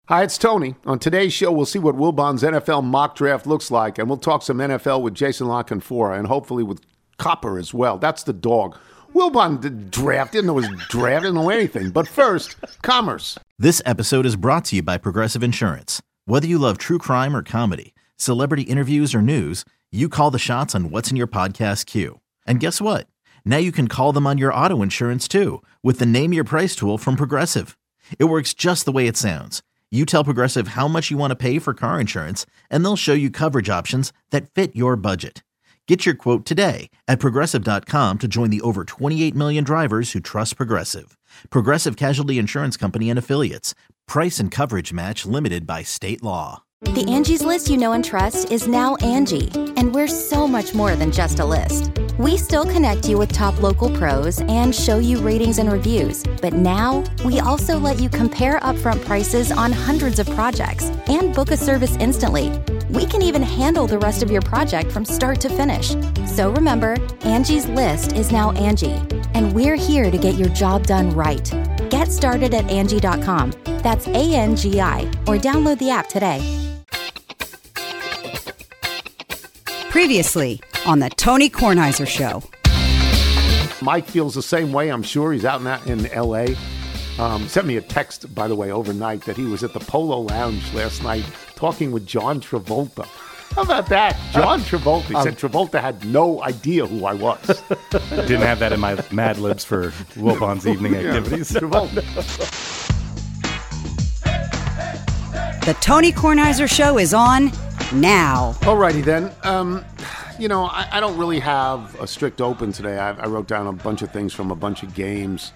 Hi, it's Tony. On today's show, we'll see what Wilbon's NFL mock draft looks like, and we'll talk some NFL with Jason La Canfora, and hopefully with Copper as well. That's the dog. Wilbon didn't know his draft, didn't know anything. But first, commerce. This episode is brought to you by Progressive Insurance. Whether you love true crime or comedy, celebrity interviews or news, you call the shots on what's in your podcast queue. And guess what? Now you can call them on your auto insurance too, with the Name Your Price tool from Progressive. It works just the way it sounds. You tell Progressive how much you want to pay for car insurance, and they'll show you coverage options that fit your budget. Get your quote today at Progressive.com to join the over 28 million drivers who trust Progressive. Progressive Casualty Insurance Company and Affiliates. Price and coverage match limited by state law. The Angie's List you know and trust is now Angie, and we're so much more than just a list. We still connect you with top local pros and show you ratings and reviews, but now we also let you compare upfront prices on hundreds of projects and book a service instantly. We can even handle the rest of your project from start to finish. So remember, Angie's List is now Angie, and we're here to get your job done right. Get started at Angie.com. That's ANGI, or download the app today. Previously on the Tony Kornheiser Show. Mike feels the same way, I'm sure. He's out in L.A. Sent me a text, by the way, overnight that he was at the Polo Lounge last night talking with John Travolta. How about that? John Travolta. He said Travolta had no idea who I was. Didn't have that in my Mad Libs for Wilbon's evening activities. Travolta. The Tony Kornheiser Show is on now. Alrighty then. I don't really have a strict open today. I wrote down a bunch of things from a bunch of games.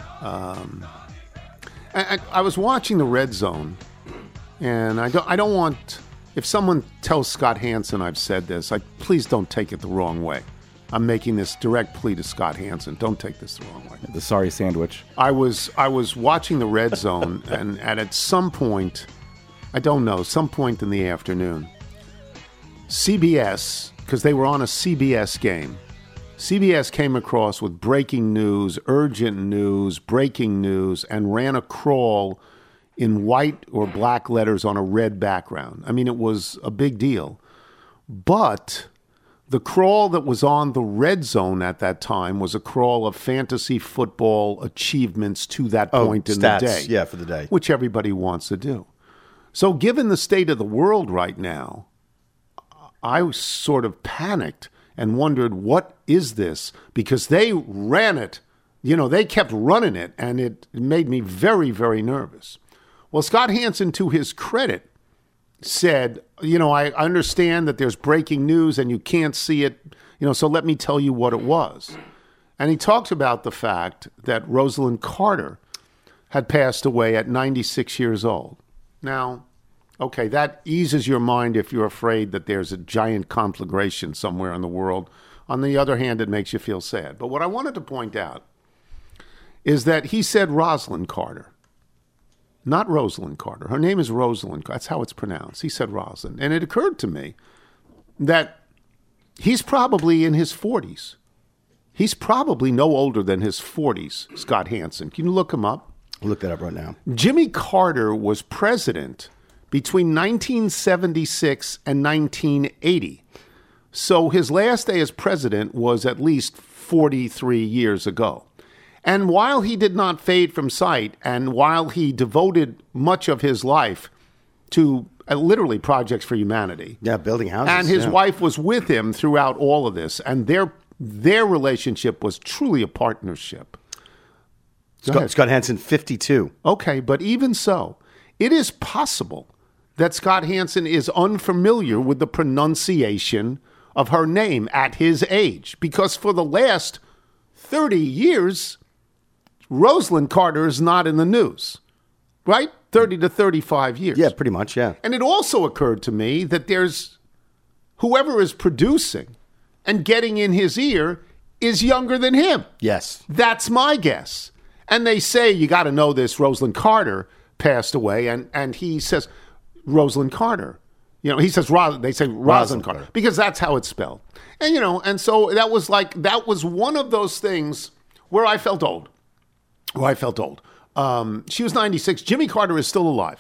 I was watching the Red Zone, and I don't want, if someone tells Scott Hanson I've said this, please don't take it the wrong way. I'm making this direct plea to Scott Hanson. Don't take this the wrong way. The sorry sandwich. I was watching the Red Zone, and at some point, I don't know, some point in the afternoon, CBS, because they were on a CBS game, CBS came across with breaking news, urgent news, breaking news, and ran a crawl in white or black letters on a red background. I mean, it was a big deal. But the crawl that was on the Red Zone at that time was a crawl of fantasy football achievements to that point in stats, the day. Yeah, for the day. Which everybody wants to do. So given the state of the world right now, I sort of panicked and wondered, what is this? Because they ran it, they kept running it, and it made me very, very nervous. Well, Scott Hanson, to his credit, said, I understand that there's breaking news and you can't see it, so let me tell you what it was. And he talked about the fact that Rosalind Carter had passed away at 96 years old. Now, okay, that eases your mind if you're afraid that there's a giant conflagration somewhere in the world. On the other hand, it makes you feel sad. But what I wanted to point out is that he said Rosalind Carter, not Rosalind Carter. Her name is Rosalind. That's how it's pronounced. He said Rosalind. And it occurred to me that he's probably in his 40s. He's probably no older than his 40s, Scott Hanson. Can you look him up? I'll look that up right now. Jimmy Carter was president between 1976 and 1980. So his last day as president was at least 43 years ago. And while he did not fade from sight, and while he devoted much of his life to literally projects for humanity. Yeah, building houses. And his wife was with him throughout all of this. And their relationship was truly a partnership. Scott Hanson, 52. Okay, but even so, it is possible that Scott Hanson is unfamiliar with the pronunciation of her name at his age, because for the last 30 years, Rosalind Carter is not in the news, right? 30 to 35 years. Yeah, pretty much, yeah. And it also occurred to me that there's whoever is producing and getting in his ear is younger than him. Yes. That's my guess. And they say, you got to know this, Rosalind Carter passed away, and he says, Rosalind Carter. He says, they say Rosalind Carter, because that's how it's spelled. And, and so that was one of those things where I felt old. She was 96. Jimmy Carter is still alive.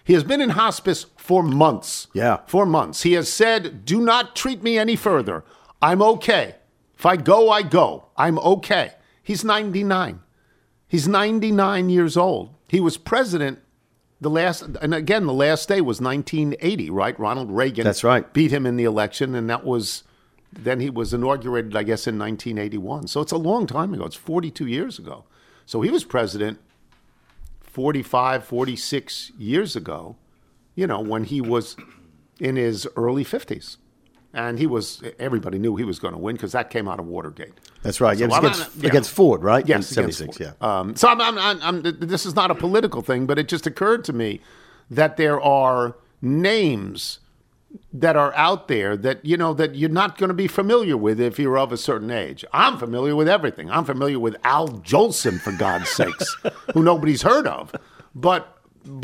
He has been in hospice for months. Yeah. For months. He has said, do not treat me any further. I'm okay. If I go, I go. I'm okay. He's 99. He's 99 years old. He was president the last day was 1980, right? Ronald Reagan. That's right. Beat him in the election, and then he was inaugurated, I guess, in 1981. So it's a long time ago. It's 42 years ago. So he was president 45, 46 years ago, when he was in his early 50s. And everybody knew he was going to win because that came out of Watergate. That's right. So it was against Ford, right? Yes, in against 76, Ford. yeah. So this is not a political thing, but it just occurred to me that there are names that are out there that that you're not going to be familiar with if you're of a certain age. I'm familiar with everything. I'm familiar with Al Jolson, for God's sakes, who nobody's heard of. But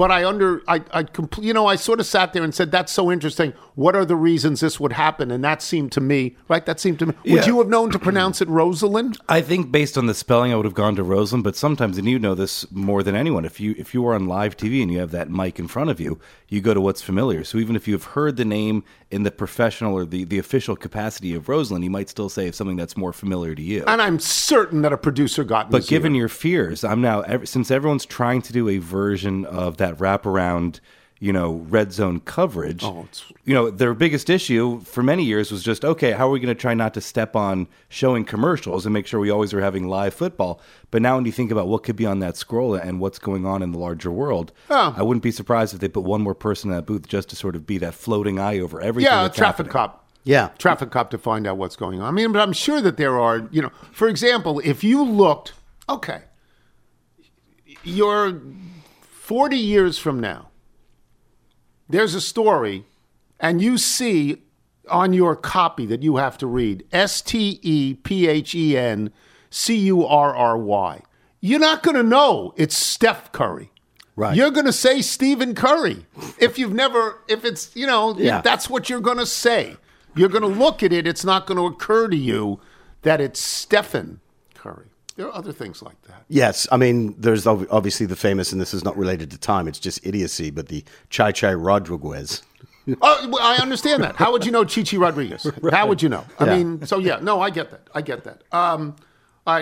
I sort of sat there and said, that's so interesting. What are the reasons this would happen? And that seemed to me, right? Would you have known to pronounce it Rosalind? I think based on the spelling, I would have gone to Rosalind. But sometimes, and you know this more than anyone, if you are on live TV and you have that mic in front of you, you go to what's familiar. So even if you've heard the name in the professional or the official capacity of Rosalind, you might still say something that's more familiar to you. And I'm certain that a producer got. But given your fears, I'm now since everyone's trying to do a version of that wraparound, red zone coverage. Their biggest issue for many years was just, okay, how are we going to try not to step on showing commercials and make sure we always are having live football? But now when you think about what could be on that scroll and what's going on in the larger world, I wouldn't be surprised if they put one more person in that booth just to sort of be that floating eye over everything. Yeah, a traffic cop. Yeah. Traffic cop to find out what's going on. I mean, but I'm sure that there are, for example, if you looked, okay, you're 40 years from now, there's a story, and you see on your copy that you have to read, StephenCurry. You're not going to know it's Steph Curry. Right. You're going to say Stephen Curry. That's what you're going to say. You're going to look at it. It's not going to occur to you that it's Stephen Curry. There are other things like that. Yes. I mean, there's obviously the famous, and this is not related to time, it's just idiocy, but the Chai Rodriguez. Oh, well, I understand that. How would you know Chichi Rodriguez? Right. How would you know? I mean, I get that. All right.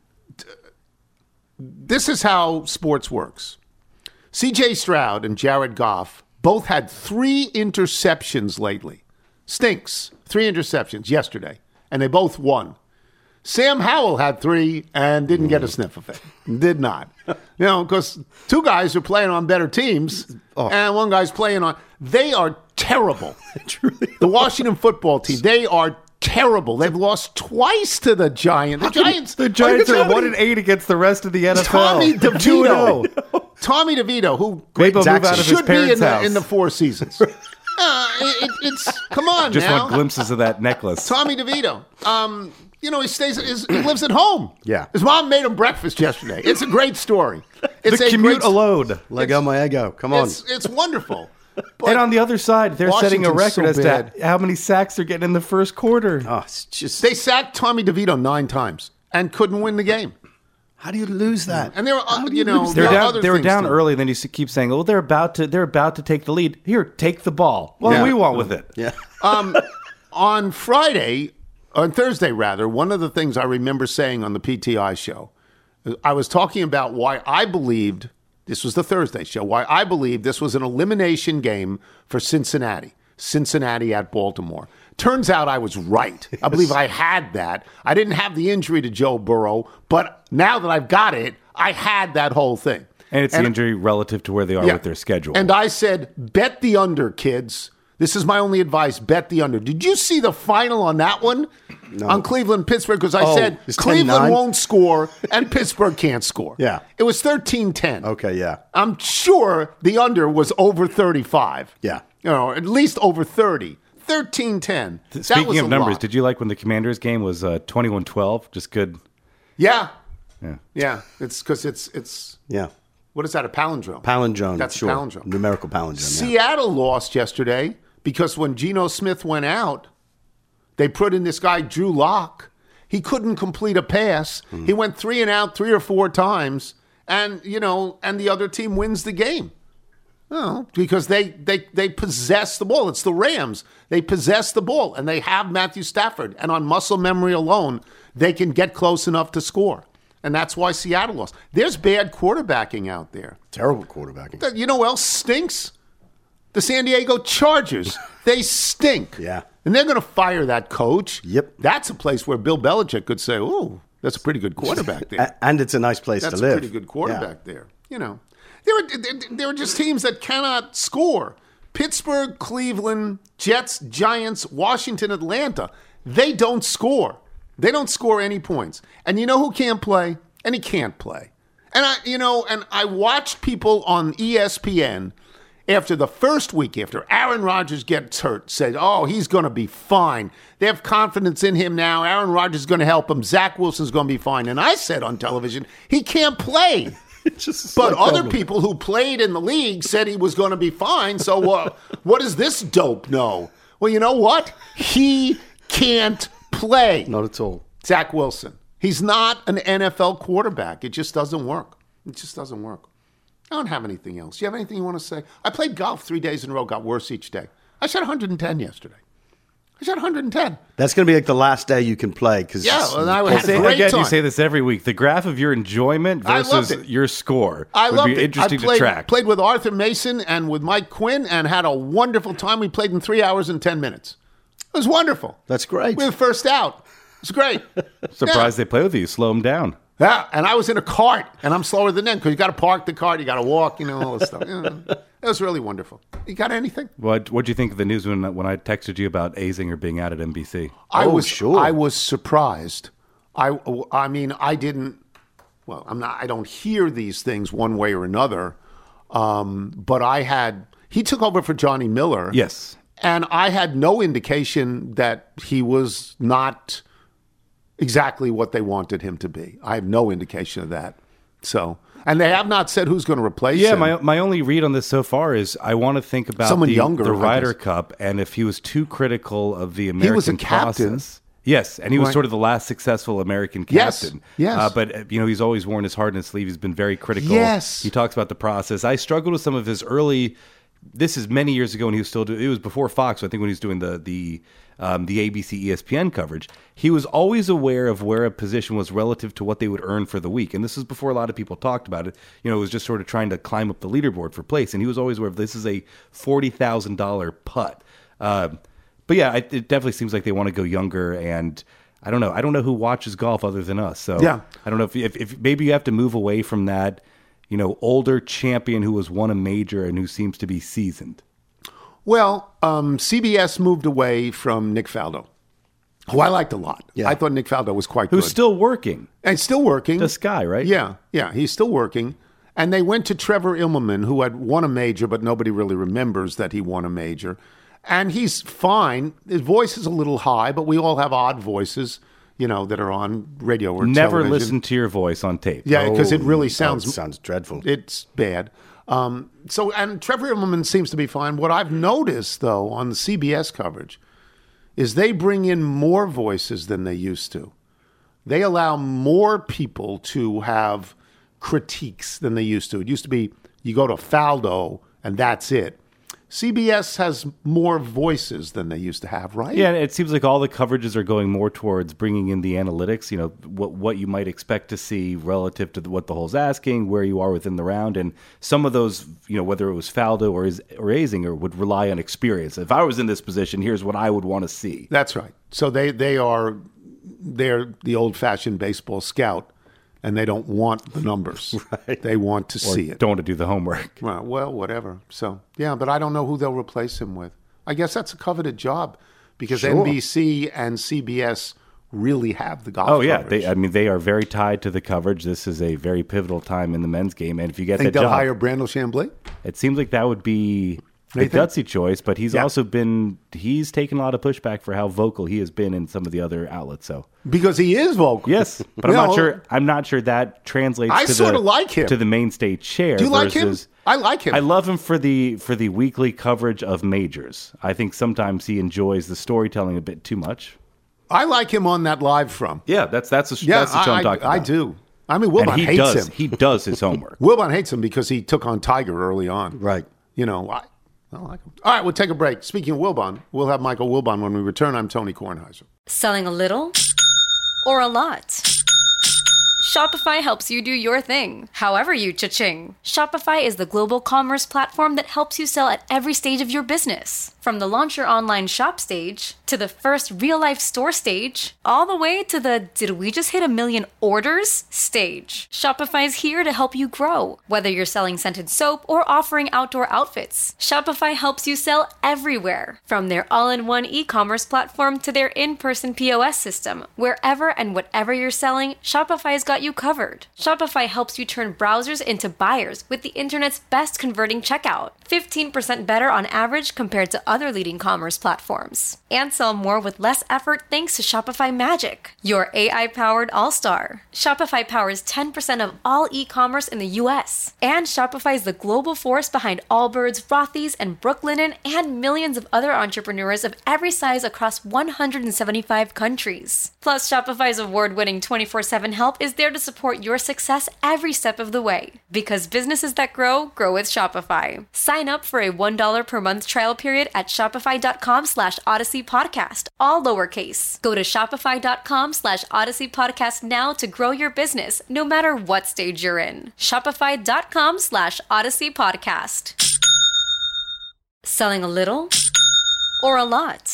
This is how sports works. C.J. Stroud and Jared Goff both had 3 interceptions lately. Stinks. 3 interceptions yesterday, and they both won. Sam Howell had 3 and didn't get a sniff of it. Did not. Because 2 guys are playing on better teams, and 1 guy's playing on... They are terrible. The Washington football team, they are terrible. They've lost twice to the Giants. The Giants are 1-8 against the rest of the NFL. Tommy DeVito, who should be in the Four Seasons. Come on Just now. want glimpses of that necklace. Tommy DeVito. He lives at home. Yeah. His mom made him breakfast yesterday. It's a great story. It's the commute alone. Lego my ego. Come on. It's wonderful. But and on the other side, they're setting a record as to how many sacks they're getting in the first quarter. Oh, it's just... They sacked Tommy DeVito 9 times and couldn't win the game. How do you lose that? And they were, they were down early. Then you keep saying, "Oh, they're about to take the lead. Here, take the ball." What do we want with it? Yeah. On Thursday, one of the things I remember saying on the PTI show, I was talking about why I believed. This was the Thursday show. Why I believe this was an elimination game for Cincinnati at Baltimore. Turns out I was right. Yes. I believe I had that. I didn't have the injury to Joe Burrow, but now that I've got it, I had that whole thing. And it's the injury relative to where they are with their schedule. And I said, bet the under, kids. This is my only advice. Bet the under. Did you see the final on that one? No. On Cleveland-Pittsburgh? Because I said Cleveland 10-9? won't score and Pittsburgh can't score. Yeah. It was 13-10. Okay, yeah. I'm sure the under was over 35. Yeah. At least over 30. 13-10. Speaking of numbers, did you like when the Commanders game was 21-12? Just good. Yeah. It's because it's. Yeah. What is that? A palindrome? Palindrome. That's sure. a palindrome. Numerical palindrome. Seattle lost yesterday because when Geno Smith went out, they put in this guy Drew Lock. He couldn't complete a pass. He went 3 and out 3 or 4 times, and the other team wins the game. Well, because they possess the ball. It's the Rams. They possess the ball, and they have Matthew Stafford. And on muscle memory alone, they can get close enough to score. And that's why Seattle lost. There's bad quarterbacking out there. Terrible quarterbacking. You know who else stinks? The San Diego Chargers. They stink. Yeah. And they're going to fire that coach. Yep. That's a place where Bill Belichick could say, oh, that's a pretty good quarterback there. And it's a nice place to live. That's a pretty good quarterback there. You know, there are just teams that cannot score. Pittsburgh, Cleveland, Jets, Giants, Washington, Atlanta. They don't score. They don't score any points. And you know who can't play? And he can't play. And I watched people on ESPN after the first week, after Aaron Rodgers gets hurt, said, oh, he's going to be fine. They have confidence in him now. Aaron Rodgers is going to help him. Zach Wilson's going to be fine. And I said on television, he can't play. But other people who played in the league said he was going to be fine. So what does this dope know? Well, you know what? He can't play. Not at all. Zach Wilson. He's not an NFL quarterback. It just doesn't work. It just doesn't work. I don't have anything else. You have anything you want to say? I played golf 3 days in a row, got worse each day. I shot 110 yesterday. I shot 110. That's going to be like the last day you can play. And I had a great time. You say this every week. The graph of your enjoyment versus your score would be interesting to track. Played with Arthur Mason and with Mike Quinn and had a wonderful time. We played in 3 hours and 10 minutes. It was wonderful. That's great. We were first out. It was great. Surprised they play with you. Slow them down. Yeah, and I was in a cart, and I'm slower than them because you got to park the cart, you got to walk, all this stuff. It was really wonderful. You got anything? What'd you think of the news when I texted you about Azinger being out at NBC? I was surprised. I mean, I didn't. Well, I don't hear these things one way or another. But he took over for Johnny Miller. Yes, and I had no indication that he was not exactly what they wanted him to be. I have no indication of that. So, and they have not said who's going to replace him. Yeah, my only read on this so far is I want to think about someone younger, the Ryder Cup, and if he was too critical of the American he was a captain. Process. Yes, and he was sort of the last successful American captain. Yes. But he's always worn his heart on his sleeve. He's been very critical. Yes. He talks about the process. I struggled with some of his early. This is many years ago when he was still doing. It was before Fox. I think when he was doing the ABC ESPN coverage, he was always aware of where a position was relative to what they would earn for the week. And this is before a lot of people talked about it. It was just sort of trying to climb up the leaderboard for place. And he was always aware of this is a $40,000 putt. But yeah, it definitely seems like they want to go younger. And I don't know. I don't know who watches golf other than us. So yeah. I don't know if maybe you have to move away from that, older champion who has won a major and who seems to be seasoned. Well, CBS moved away from Nick Faldo, who I liked a lot. Yeah. I thought Nick Faldo was quite good. Who's still working. And still working. This guy, right? Yeah, he's still working. And they went to Trevor Immelman, who had won a major, but nobody really remembers that he won a major. And he's fine. His voice is a little high, but we all have odd voies, that are on radio or Never television. Listen to your voice on tape. Yeah, because it really sounds... it sounds dreadful. It's bad. And Trevor Immelman seems to be fine. What I've noticed, though, on the CBS coverage is they bring in more voices than they used to. They allow more people to have critiques than they used to. It used to be you go to Faldo and that's it. CBS has more voices than they used to have, right? Yeah, it seems like all the coverages are going more towards bringing in the analytics, what you might expect to see relative to what the hole's asking, where you are within the round. And some of those, whether it was Faldo or Azinger, would rely on experience. If I was in this position, here's what I would want to see. That's right. So they're the old-fashioned baseball scout. And they don't want the numbers. Right. They want to see it. Don't want to do the homework. Well, whatever. So, yeah, but I don't know who they'll replace him with. I guess that's a coveted job because NBC and CBS really have the golf coverage. They are very tied to the coverage. This is a very pivotal time in the men's game. And if you get that job... Think they'll hire Brandel Chambly? It seems like that would be... a gutsy choice, but he's also he's taken a lot of pushback for how vocal he has been in some of the other outlets. So because he is vocal, yes, but I'm not sure that translates. I sort of like him to the mainstay chair. Do you like him? I like him. I love him for the weekly coverage of majors. I think sometimes he enjoys the storytelling a bit too much. I like him on that live from. Yeah, that's the show I'm talking about. I do. I mean, Wilbon hates him. He does his homework. Wilbon hates him because he took on Tiger early on. Right. I like him. All right, we'll take a break. Speaking of Wilbon, we'll have Michael Wilbon when we return. I'm Tony Kornheiser. Selling a little or a lot? Shopify helps you do your thing, however you cha-ching. Shopify is the global commerce platform that helps you sell at every stage of your business. From the launch your online shop stage, to the first real-life store stage, all the way to the did we just hit 1 million orders stage. Shopify's here to help you grow. Whether you're selling scented soap or offering outdoor outfits, Shopify helps you sell everywhere. From their all-in-one e-commerce platform to their in-person POS system, wherever and whatever you're selling, Shopify's got you covered. Shopify helps you turn browsers into buyers with the internet's best converting checkout. 15% better on average compared to other leading commerce platforms. And sell more with less effort thanks to Shopify Magic, your AI-powered all-star. Shopify powers 10% of all e-commerce in the U.S. And Shopify is the global force behind Allbirds, Rothy's, and Brooklinen, and millions of other entrepreneurs of every size across 175 countries. Plus, Shopify's award-winning 24/7 help is there to support your success every step of the way. Because businesses that grow, grow with Shopify. Sign up for a $1 per month trial period at shopify.com/Odyssey Podcast, all lowercase. Go to shopify.com/Odyssey Podcast now to grow your business, no matter what stage you're in. Shopify.com/Odyssey Podcast. Selling a little or a lot?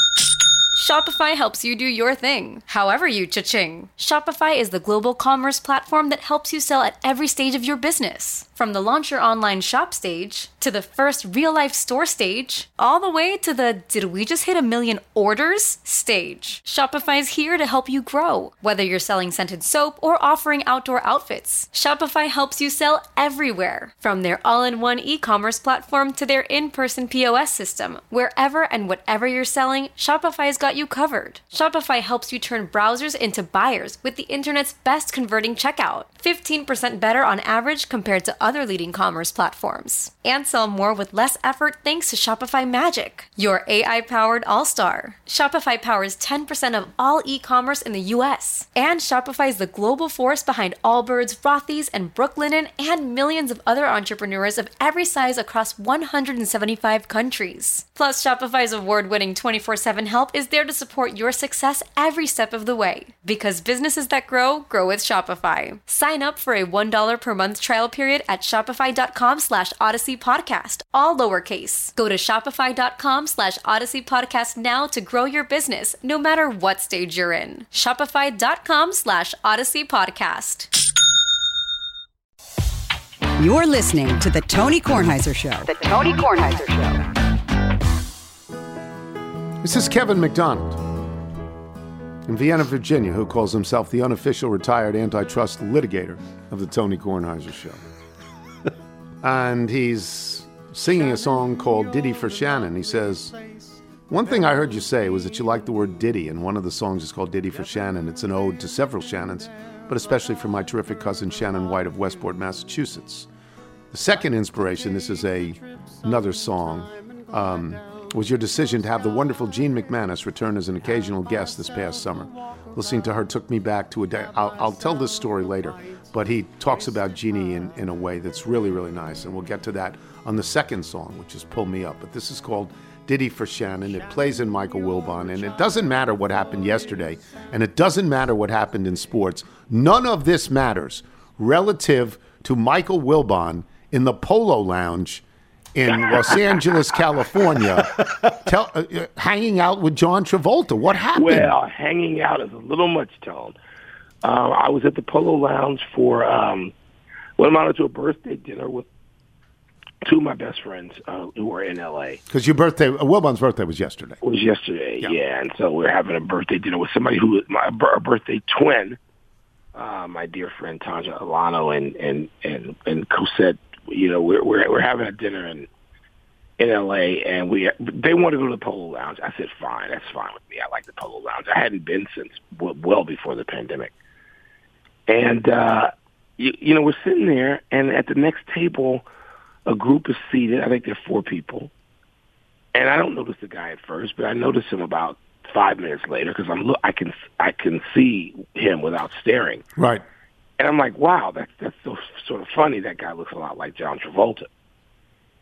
Shopify helps you do your thing, however you cha-ching. Shopify is the global commerce platform that helps you sell at every stage of your business. From the launch your online shop stage, to the first real-life store stage, all the way to the did we just hit 1 million orders stage. Shopify's here to help you grow. Whether you're selling scented soap or offering outdoor outfits, Shopify helps you sell everywhere. From their all-in-one e-commerce platform to their in-person POS system, wherever and whatever you're selling, Shopify's got you covered. Shopify helps you turn browsers into buyers with the internet's best converting checkout. 15% better on average compared to other leading commerce platforms. And sell more with less effort thanks to Shopify Magic, your AI-powered all-star. Shopify powers 10% of all e-commerce in the U.S. And Shopify is the global force behind Allbirds, Rothy's, and Brooklinen, and millions of other entrepreneurs of every size across 175 countries. Plus, Shopify's award-winning 24/7 help is there to support your success every step of the way. Because businesses that grow, grow with Shopify. Sign up for a $1 per month trial period at shopify.com/Odyssey Podcast, all lowercase. Go to shopify.com/Odyssey Podcast now to grow your business, no matter what stage you're in. Shopify.com/Odyssey Podcast. You're listening to The Tony Kornheiser Show. The Tony Kornheiser Show. This is Kevin McDonald in Vienna, Virginia, who calls himself the unofficial retired antitrust litigator of the Tony Kornheiser Show. And he's singing a song called Ditty for Shannon. He says, one thing I heard you say was that you like the word ditty, and one of the songs is called Ditty for Shannon. It's an ode to several Shannons, but especially for my terrific cousin Shannon White of Westport, Massachusetts. The second inspiration, this is another song, was your decision to have the wonderful Jean McManus return as an occasional guest this past summer. Listening to her took me back to a day. I'll tell this story later, but he talks about Jeannie in a way that's really, really nice, and we'll get to that on the second song, which is Pull Me Up. But this is called Ditty for Shannon. It plays in Michael Wilbon, and it doesn't matter what happened yesterday, and it doesn't matter what happened in sports. None of this matters relative to Michael Wilbon in the Polo Lounge in Los Angeles, California, hanging out with John Travolta. What happened? Well, hanging out is a little much, Tone. I was at the Polo Lounge for what amounted to a birthday dinner with two of my best friends who were in L.A. Because your birthday, Wilbon's birthday was yesterday. It was yesterday, yeah. And so we were having a birthday dinner with somebody who was my birthday twin, my dear friend Tanja Alano and Cosette. You know, we're having a dinner in L.A. and they wanted to go to the Polo Lounge. I said, fine, that's fine with me. I like the Polo Lounge. I hadn't been since well before the pandemic. And we're sitting there, and at the next table, a group is seated. I think there are 4 people, and I don't notice the guy at first, but I notice him about 5 minutes later because I can see him without staring. Right. And I'm like, wow, that's so sort of funny. That guy looks a lot like John Travolta.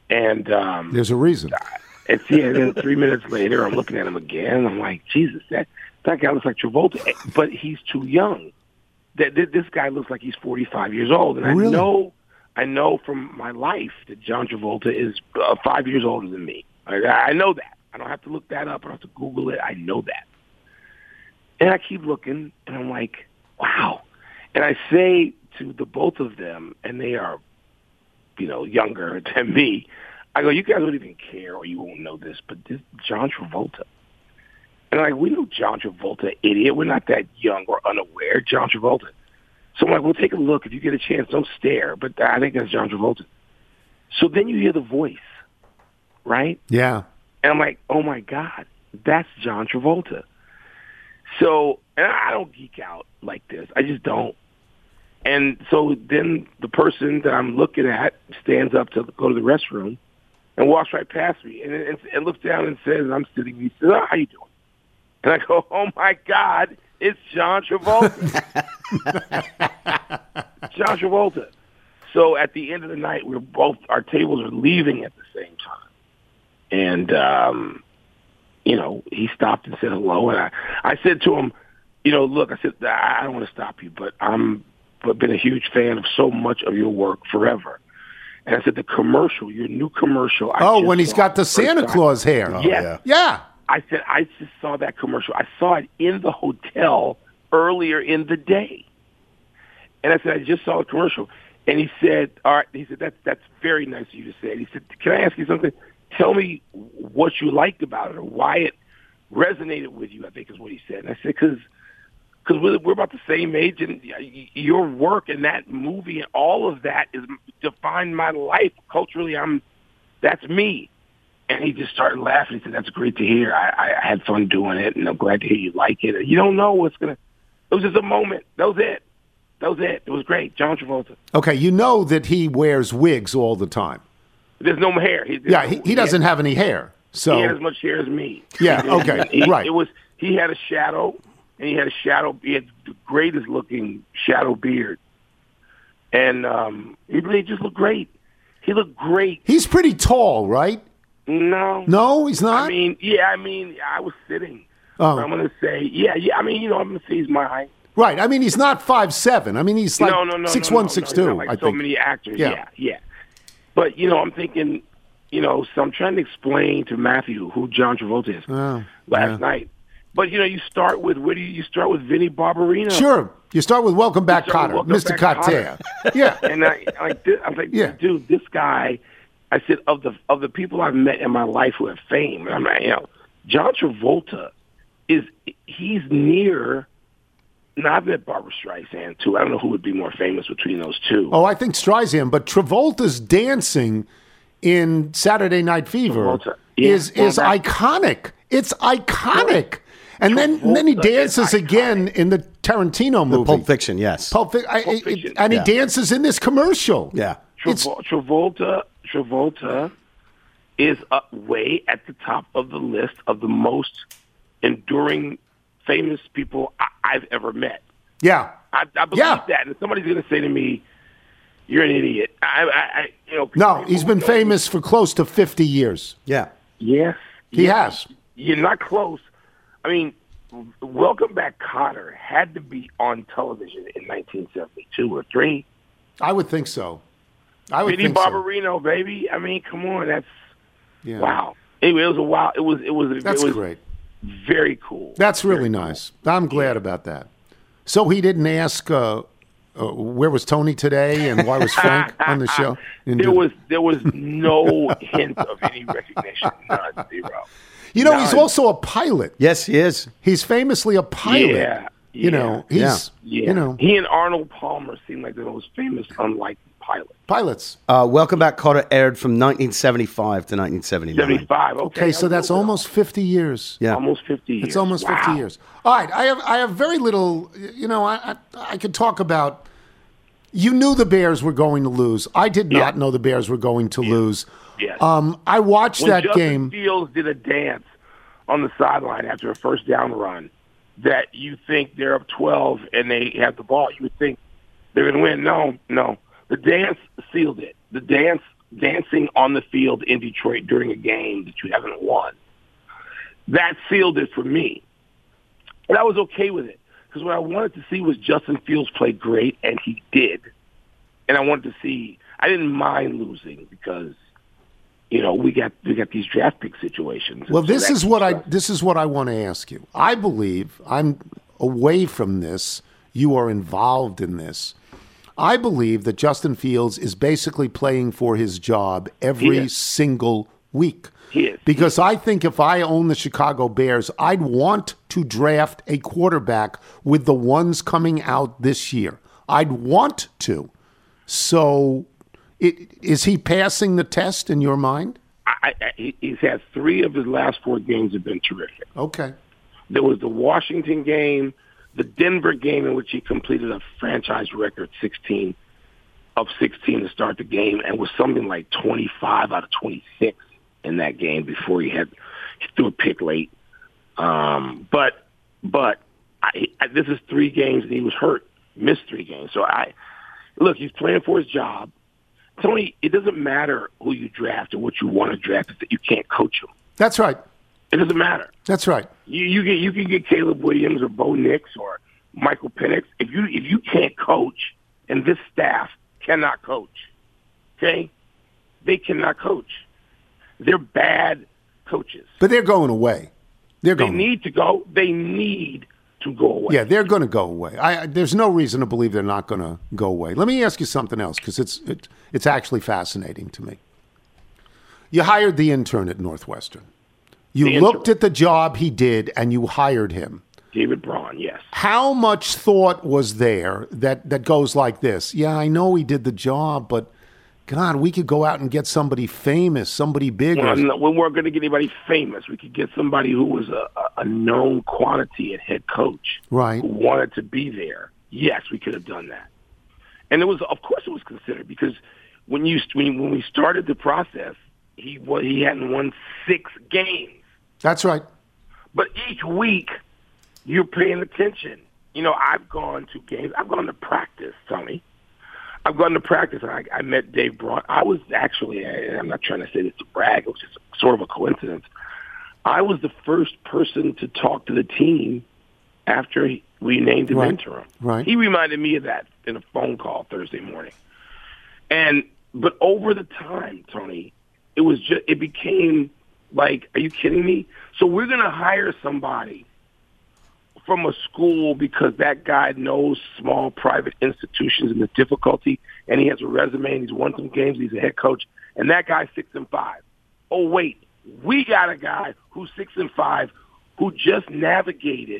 And there's a reason. And then 3 minutes later, I'm looking at him again, and I'm like, Jesus, that guy looks like Travolta, but he's too young. This guy looks like he's 45 years old, and Really? I know from my life that John Travolta is 5 years older than me. I know that. I don't have to look that up. I don't have to Google it. I know that. And I keep looking, and I'm like, wow. And I say to the both of them, and they are, younger than me, I go, you guys don't even care or you won't know this, but this John Travolta. And I'm like, we know John Travolta, idiot. We're not that young or unaware. John Travolta. So I'm like, well, take a look. If you get a chance, don't stare. But I think that's John Travolta. So then you hear the voice, right? Yeah. And I'm like, oh, my God, that's John Travolta. So, and I don't geek out like this. I just don't. And so then the person that I'm looking at stands up to go to the restroom and walks right past me and looks down and says, and I'm sitting, he says, how you doing? And I go, oh, my God, it's John Travolta. John Travolta. So at the end of the night, our tables are leaving at the same time. And, he stopped and said hello. And I said to him, look, I said, I don't want to stop you, but I've been a huge fan of so much of your work forever. And I said, the commercial, your new commercial. When he's got the Santa Claus hair. Oh, yes. Yeah. I said, I just saw that commercial. I saw it in the hotel earlier in the day. And I said, I just saw the commercial. And he said, all right. He said, that's very nice of you to say. And he said, can I ask you something? Tell me what you liked about it or why it resonated with you, I think is what he said. And I said, because we're about the same age, and your work in that movie and all of that is defined my life. Culturally, that's me. And he just started laughing. He said, that's great to hear. I had fun doing it, and I'm glad to hear you like it. You don't know what's going to – it was just a moment. That was it. It was great. John Travolta. Okay, you know that he wears wigs all the time. There's no hair. He doesn't have any hair. So he had as much hair as me. Yeah, okay, right. He had a shadow, and he had the greatest looking shadow beard. And he just looked great. He looked great. He's pretty tall, right? No, he's not. I was sitting. Oh. So I'm going to say, I'm going to say he's my height. Right. I mean, he's not 5'7". I mean, he's like 6'1", 6'2". Like I so think. many actors. Yeah. But I'm thinking, so I'm trying to explain to Matthew who John Travolta is last night. But you start with you start with Vinnie Barbarino. Sure. You start with Welcome Back, Kotter, Mr. Kotter. Yeah. And I was like, dude, this guy. I said of the people I've met in my life who have fame, I'm like, John Travolta he's near. No, I've met Barbra Streisand too. I don't know who would be more famous between those two. Oh, I think Streisand, but Travolta's dancing in Saturday Night Fever is iconic. It's iconic. And then he dances again in the Tarantino movie. Pulp Fiction, yes. Pulp Fiction. And he dances in this commercial. Yeah. Travolta is way at the top of the list of the most enduring famous people I've ever met. Yeah. I believe that. And somebody's going to say to me, you're an idiot. No, he's been famous for close to 50 years. Yeah. Yes. He has. You're not close. I mean, Welcome Back, Kotter had to be on television in 1972 or 3. I would think so. Vinnie Barbarino, baby. I mean, come on. That's wow. Anyway, it was a wow. It was great. Very cool. That's really nice. I'm glad about that. So he didn't ask where was Tony today and why was Frank on the show? There was no hint of any recognition. None, zero. He's also a pilot. Yes, he is. He's famously a pilot. Yeah. He and Arnold Palmer seem like the most famous unlikely pilots. Welcome Back, Kotter aired from 1975 to 1979. 75. Okay, so that's almost 50 years. Yeah, almost 50 years. It's almost 50 years. All right, I have very little. I could talk about. You knew the Bears were going to lose. I did not know the Bears were going to lose. Yes. I watched that game. Justin Fields did a dance on the sideline after a first down run that you think they're up 12 and they have the ball. You would think they're going to win. No. The dance sealed it. The dance dancing on the field in Detroit during a game that you haven't won. That sealed it for me. And I was okay with it because what I wanted to see was Justin Fields play great, and he did. And I wanted to see – I didn't mind losing because, we got these draft pick situations. Well, this is what I want to ask you. I believe I'm away from this. You are involved in this. I believe that Justin Fields is basically playing for his job every single week. He is. Because I think if I own the Chicago Bears, I'd want to draft a quarterback with the ones coming out this year. I'd want to. So is he passing the test in your mind? He's had 3 of his last 4 games have been terrific. Okay. There was the Washington game, the Denver game in which he completed a franchise record 16 to start the game and was something like 25 out of 26 in that game before he threw a pick late. But this is 3 games and he was hurt, missed 3 games. So look, he's playing for his job. Tony, it doesn't matter who you draft or what you want to draft, if you can't coach them. That's right. It doesn't matter. That's right. You can get Caleb Williams or Bo Nix or Michael Penix. If you can't coach, and this staff cannot coach, okay? They cannot coach. They're bad coaches. But they're going away. They need to go. They need to go away. Yeah, they're going to go away. There's no reason to believe they're not going to go away. Let me ask you something else because it's actually fascinating to me. You hired the intern at Northwestern. You looked at the job he did and you hired him. David Braun, yes. How much thought was there that goes like this? Yeah, I know he did the job, but God, we could go out and get somebody famous, somebody big. Well, no, we weren't going to get anybody famous. We could get somebody who was a known quantity at head coach, right? Who wanted to be there. Yes, we could have done that, and of course, it was considered because when we started the process, he hadn't won 6 games. That's right. But each week, you're paying attention. I've gone to games. I've gone to practice, Tony. I've gone to practice, and I met Dave Braun. I was actually, and I'm not trying to say this to brag, it was just sort of a coincidence. I was the first person to talk to the team after we named him interim. Right. He reminded me of that in a phone call Thursday morning. But over the time, Tony, it became like, are you kidding me? So we're going to hire somebody from a school because that guy knows small private institutions and the difficulty, and he has a resume, and he's won some games, he's a head coach, and that guy's 6-5. Oh, wait, we got a guy who's 6-5 who just navigated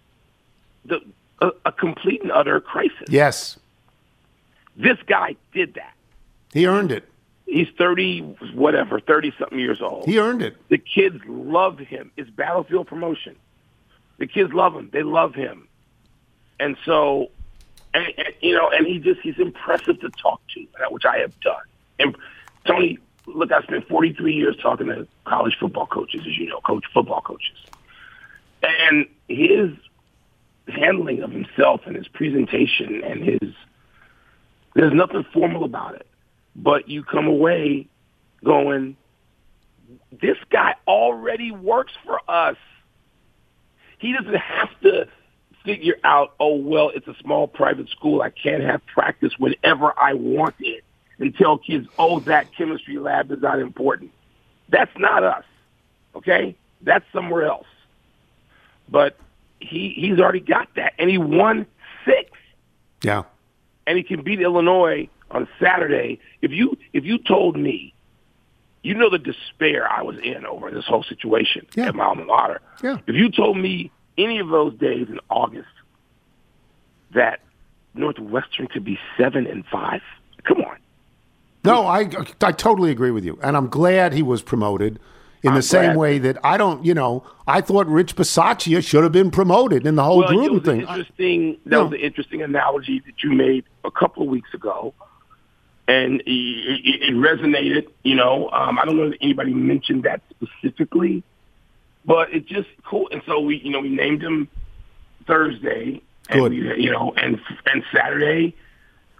a complete and utter crisis. Yes. This guy did that. He earned it. He's 30-something years old. He earned it. The kids love him. It's battlefield promotion. The kids love him. They love him. And so, and he's impressive to talk to, which I have done. And Tony, look, I spent 43 years talking to college football coaches, as you know, football coaches. And his handling of himself and his presentation and there's nothing formal about it. But you come away going, this guy already works for us. He doesn't have to figure out, it's a small private school. I can't have practice whenever I want it and tell kids, that chemistry lab is not important. That's not us, okay? That's somewhere else. But he's already got that, and he won 6. Yeah. And he can beat Illinois on Saturday. If you told me, the despair I was in over this whole situation at my alma mater. Yeah. If you told me any of those days in August that Northwestern could be 7-5, come on. No, I totally agree with you, and I'm glad he was promoted. In the same way that I thought Rich Bisaccia should have been promoted in the whole Gruden thing. That was an interesting analogy that you made a couple of weeks ago, and it resonated. I don't know if anybody mentioned that specifically, but it's just cool. And so we named him Thursday, and Good. and Saturday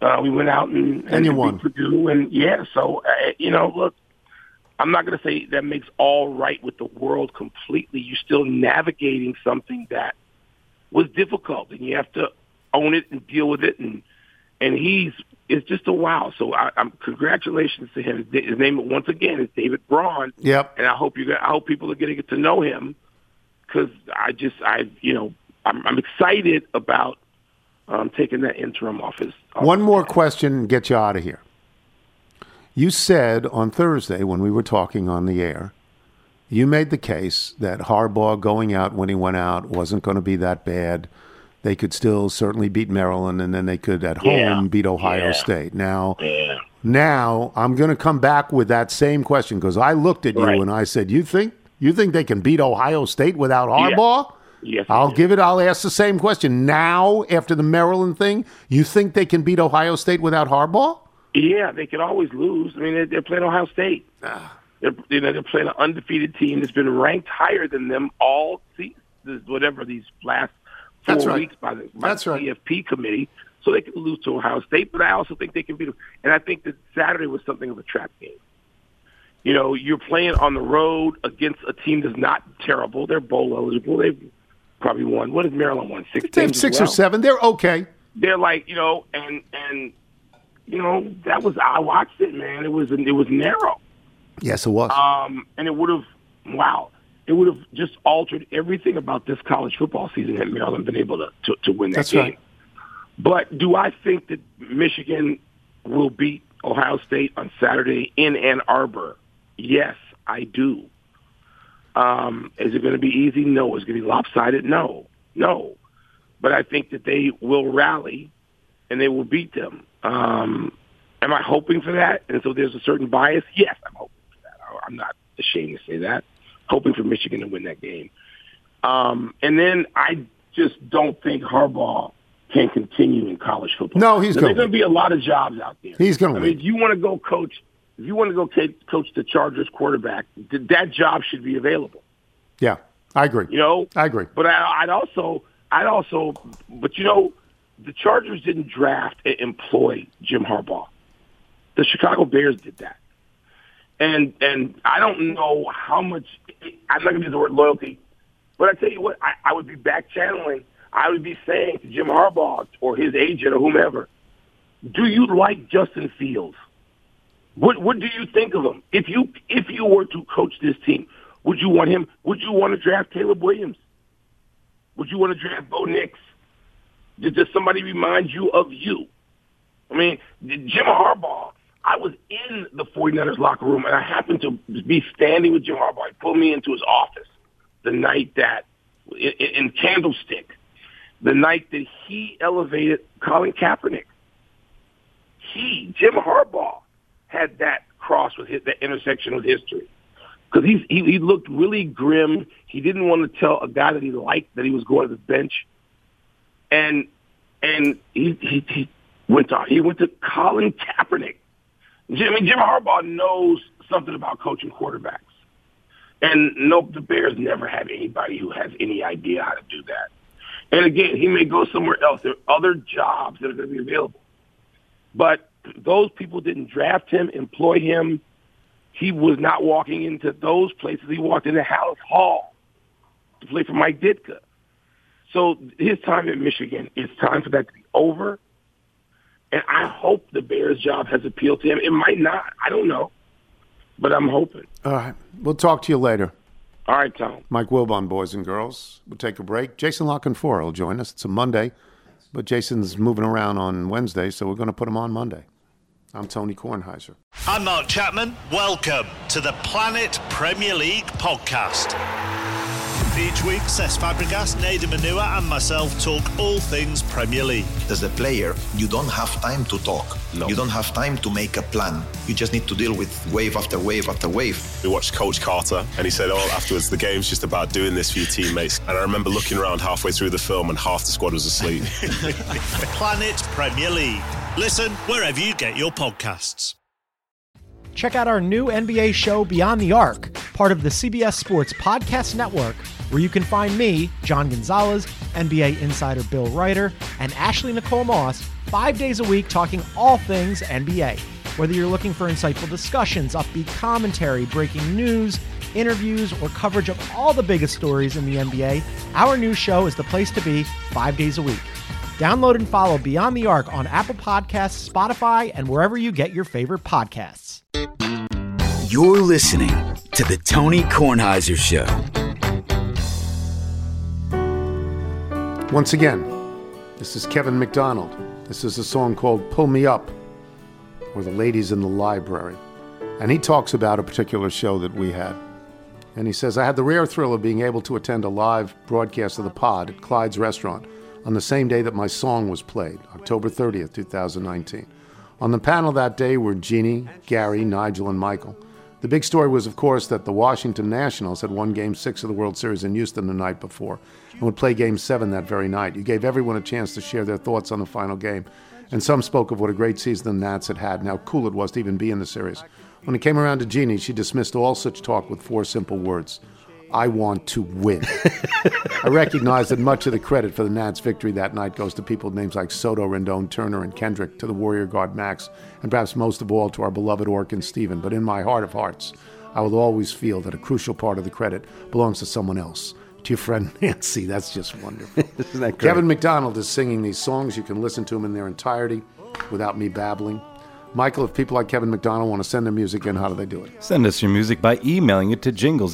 We went out and you won. beat Purdue, and so look, I'm not going to say that makes all right with the world completely. You're still navigating something that was difficult, and you have to own it and deal with it. And it's just a wow. So I'm congratulations to him. His name once again is David Braun. Yep. And I hope people are going to get to know him, because I'm excited about taking that interim off his. One more question and get you out of here. You said on Thursday when we were talking on the air, you made the case that Harbaugh going out when he went out wasn't going to be that bad. They could still certainly beat Maryland, and then they could at home beat Ohio State. Now I'm going to come back with that same question, because I looked at you and I said, you think they can beat Ohio State without Harbaugh? Yes, I'll ask the same question. Now, after the Maryland thing, you think they can beat Ohio State without Harbaugh? Yeah, they can always lose. I mean, they're playing Ohio State. They're playing an undefeated team that's been ranked higher than them all these last 4 weeks by the CFP committee. So they can lose to Ohio State, but I also think they can beat them. And I think that Saturday was something of a trap game. You're playing on the road against a team that's not terrible. They're bowl eligible. They've probably won. What has Maryland won? 6 games? 6 or 7. They're okay. They're like, that was, I watched it, man. It was narrow. Yes, it was. And it would have just altered everything about this college football season had Maryland been able to win that game. Right. But do I think that Michigan will beat Ohio State on Saturday in Ann Arbor? Yes, I do. Is it going to be easy? No. Is it going to be lopsided? No. But I think that they will rally and they will beat them. Am I hoping for that? And so there's a certain bias? Yes, I'm hoping for that. I'm not ashamed to say that. Hoping for Michigan to win that game. And then I just don't think Harbaugh can continue in college football. No, he's going to. There's going to be a lot of jobs out there. He's going to. If you want to go coach the Chargers quarterback, that job should be available. Yeah, I agree. I agree. But I'd also, but the Chargers didn't draft and employ Jim Harbaugh. The Chicago Bears did that. And I don't know how much, I'm not going to use the word loyalty, but I tell you what, I would be back channeling. I would be saying to Jim Harbaugh or his agent or whomever, do you like Justin Fields? What do you think of him? If you were to coach this team, would you want him? Would you want to draft Caleb Williams? Would you want to draft Bo Nix? Does somebody remind you of you? I mean, Jim Harbaugh, I was in the 49ers locker room, and I happened to be standing with Jim Harbaugh. He pulled me into his office the night that, in Candlestick, the night that he elevated Colin Kaepernick. Jim Harbaugh, had that cross with that intersection with history. Because he looked really grim. He didn't want to tell a guy that he liked that he was going to the bench. And he went to Colin Kaepernick. Jim Harbaugh knows something about coaching quarterbacks. And the Bears never have anybody who has any idea how to do that. And again, he may go somewhere else. There are other jobs that are going to be available. But those people didn't draft him, employ him. He was not walking into those places. He walked into Hallis Hall to play for Mike Ditka. So his time at Michigan, it's time for that to be over. And I hope the Bears job has appealed to him. It might not. I don't know. But I'm hoping. All right. We'll talk to you later. All right, Tom. Mike Wilbon, boys and girls. We'll take a break. Jason La Canfora will join us. It's a Monday, but Jason's moving around on Wednesday, so we're going to put him on Monday. I'm Tony Kornheiser. I'm Mark Chapman. Welcome to the Planet Premier League podcast. Each week, Cesc Fabregas, Nader Manua and myself talk all things Premier League. As a player, you don't have time to talk. No. You don't have time to make a plan. You just need to deal with wave after wave after wave. We watched Coach Carter and he said, afterwards, the game's just about doing this for your teammates. And I remember looking around halfway through the film and half the squad was asleep. Planet Premier League. Listen wherever you get your podcasts. Check out our new NBA show, Beyond the Arc, part of the CBS Sports Podcast Network, where you can find me, John Gonzalez, NBA insider Bill Reiter, and Ashley Nicole Moss 5 days a week talking all things NBA. Whether you're looking for insightful discussions, upbeat commentary, breaking news, interviews, or coverage of all the biggest stories in the NBA, our new show is the place to be 5 days a week. Download and follow Beyond the Arc on Apple Podcasts, Spotify, and wherever you get your favorite podcasts. You're listening to The Tony Kornheiser Show. Once again, this is Kevin McDonald. This is a song called Pull Me Up, or The Ladies in the Library. And he talks about a particular show that we had. And he says, I had the rare thrill of being able to attend a live broadcast of the pod at Clyde's Restaurant on the same day that my song was played, October 30th, 2019. On the panel that day were Jeannie, Gary, Nigel, and Michael. The big story was, of course, that the Washington Nationals had won Game 6 of the World Series in Houston the night before and would play Game 7 that very night. You gave everyone a chance to share their thoughts on the final game, and some spoke of what a great season the Nats had had and how cool it was to even be in the series. When it came around to Jeannie, she dismissed all such talk with 4 simple words: I want to win. I recognize that much of the credit for the Nats' victory that night goes to people with names like Soto, Rendon, Turner, and Kendrick, to the Warrior guard Max, and perhaps most of all to our beloved Orkin Steven. But in my heart of hearts, I will always feel that a crucial part of the credit belongs to someone else. To your friend Nancy. That's just wonderful. Isn't that great? Kevin McDonald is singing these songs. You can listen to them in their entirety without me babbling. Michael, if people like Kevin McDonald want to send their music in, how do they do it? Send us your music by emailing it to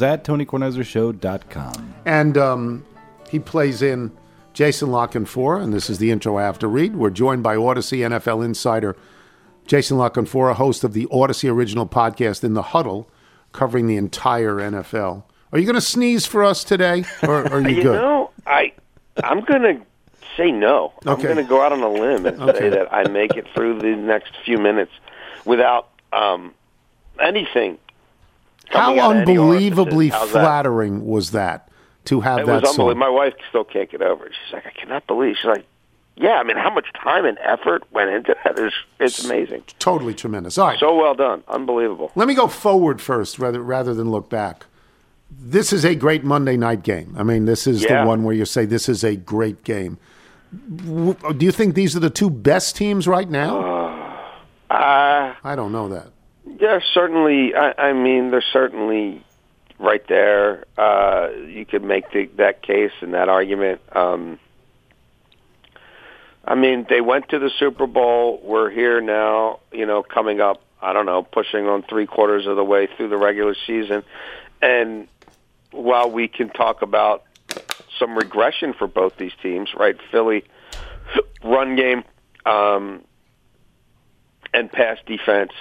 jingles@TonyKornheiserShow.com. And he plays in Jason La Canfora, and this is the intro I have to read. We're joined by Odyssey NFL insider Jason La Canfora, host of the Odyssey original podcast In the Huddle, covering the entire NFL. Are you going to sneeze for us today, or are you good? No, I'm going to say no. Okay. I'm going to go out on a limb and say that I make it through the next few minutes without anything. How unbelievably flattering was that to have that was song? My wife still can't get over it. She's like, I cannot believe. She's like, yeah, I mean, how much time and effort went into that? It's amazing. Totally tremendous. All right. So well done. Unbelievable. Let me go forward first rather than look back. This is a great Monday night game. I mean, this is the one where you say this is a great game. Do you think these are the two best teams right now? I don't know that. Yeah, certainly. I mean, they're certainly right there. You could make that case and that argument. I mean, they went to the Super Bowl. We're here now, coming up, I don't know, pushing on 3/4 of the way through the regular season. And while we can talk about some regression for both these teams, right? Philly run game and pass defense,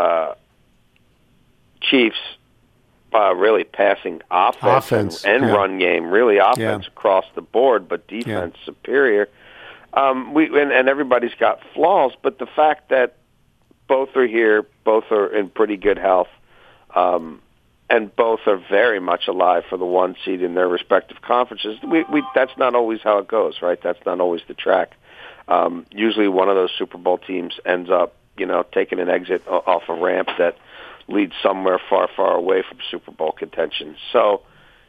Chiefs really passing offense and run game, really offense across the board, but defense superior. And everybody's got flaws, but the fact that both are here, both are in pretty good health, and both are very much alive for the 1 seed in their respective conferences. That's not always how it goes, right? That's not always the track. Usually one of those Super Bowl teams ends up, taking an exit off a ramp that leads somewhere far, far away from Super Bowl contention. So,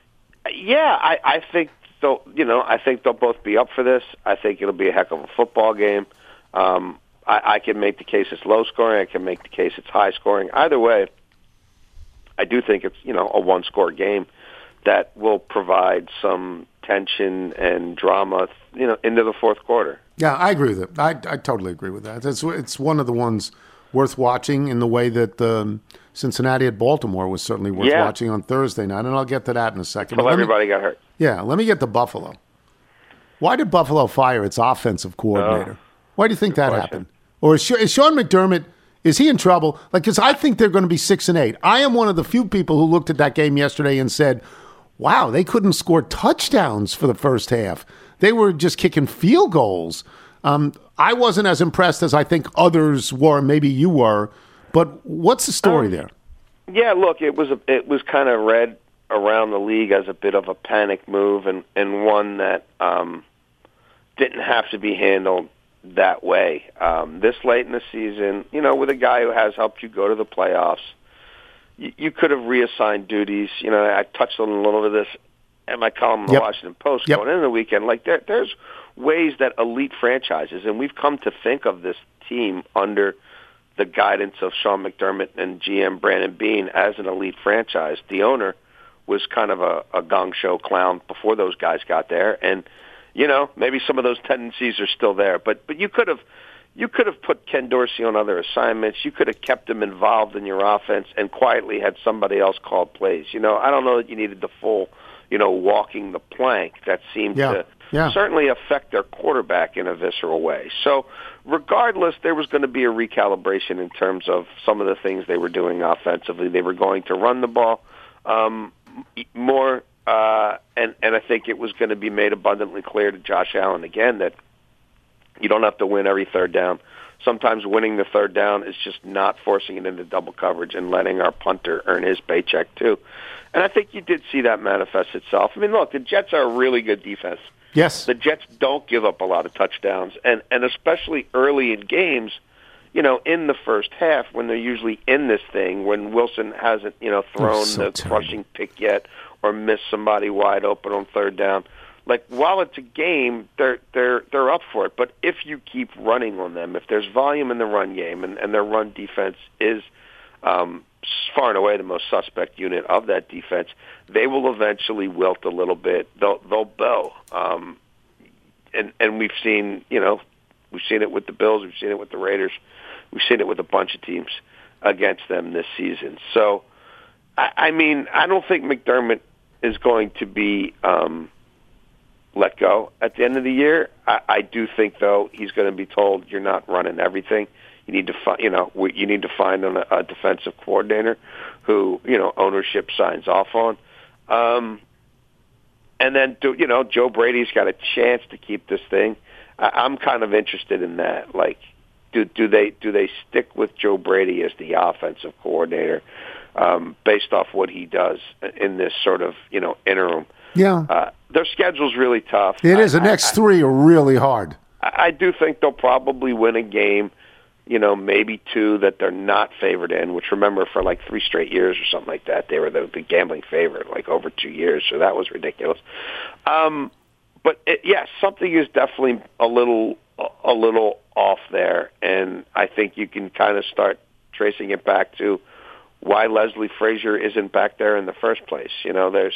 I think they'll, I think they'll both be up for this. I think it'll be a heck of a football game. I can make the case it's low scoring. I can make the case it's high scoring. Either way, I do think it's, a one-score game that will provide some tension and drama, into the fourth quarter. Yeah, I agree with it. I totally agree with that. It's one of the ones worth watching in the way that Cincinnati at Baltimore was certainly worth watching on Thursday night, and I'll get to that in a second. Well, everybody got hurt. Yeah, let me get to Buffalo. Why did Buffalo fire its offensive coordinator? Why do you think that happened? Or is Sean McDermott... Is he in trouble? Because I think they're going to be 6-8. I am one of the few people who looked at that game yesterday and said, wow, they couldn't score touchdowns for the first half. They were just kicking field goals. I wasn't as impressed as I think others were. Maybe you were. But what's the story there? Yeah, look, it was kind of read around the league as a bit of a panic move and one that didn't have to be handled that way. This late in the season, with a guy who has helped you go to the playoffs, you could have reassigned duties. You know, I touched on a little bit of this in my column in the Washington Post going into the weekend. Like there's ways that elite franchises, and we've come to think of this team under the guidance of Sean McDermott and GM Brandon Beane as an elite franchise. The owner was kind of a gong show clown before those guys got there, and you know, maybe some of those tendencies are still there. But you could have put Ken Dorsey on other assignments. You could have kept him involved in your offense and quietly had somebody else call plays. You know, I don't know that you needed the full, you know, walking the plank that seemed to certainly affect their quarterback in a visceral way. So regardless, there was going to be a recalibration in terms of some of the things they were doing offensively. They were going to run the ball more, and I think it was going to be made abundantly clear to Josh Allen again that you don't have to win every third down. Sometimes winning the third down is just not forcing it into double coverage and letting our punter earn his paycheck too. And I think you did see that manifest itself. I mean, look, the Jets are a really good defense. Yes. The Jets don't give up a lot of touchdowns, and especially early in games, you know, in the first half when they're usually in this thing, when Wilson hasn't, you know, thrown the crushing pick yet or missed somebody wide open on third down. Like, while it's a game, they're up for it. But if you keep running on them, if there's volume in the run game, and their run defense is far and away the most suspect unit of that defense, they will eventually wilt a little bit. They'll bow. And we've seen, you know, we've seen it with the Bills, we've seen it with the Raiders, we've seen it with a bunch of teams against them this season. So, I mean, I don't think McDermott is going to be let go at the end of the year. I do think, though, he's going to be told you're not running everything. You need to find, you know, you need to find a defensive coordinator who, you know, ownership signs off on. And then, you know, Joe Brady's got a chance to keep this thing. I'm kind of interested in that. Like, do they stick with Joe Brady as the offensive coordinator based off what he does in this sort of, you know, interim? Yeah. Their schedule's really tough. It is. The next three are really hard. I do think they'll probably win a game, you know, maybe two that they're not favored in, which, remember, for like 3 straight years or something like that, they were the gambling favorite, like over 2 years, so that was ridiculous. But, yes, something is definitely a little off there, and I think you can kind of start tracing it back to why Leslie Frazier isn't back there in the first place. You know, there's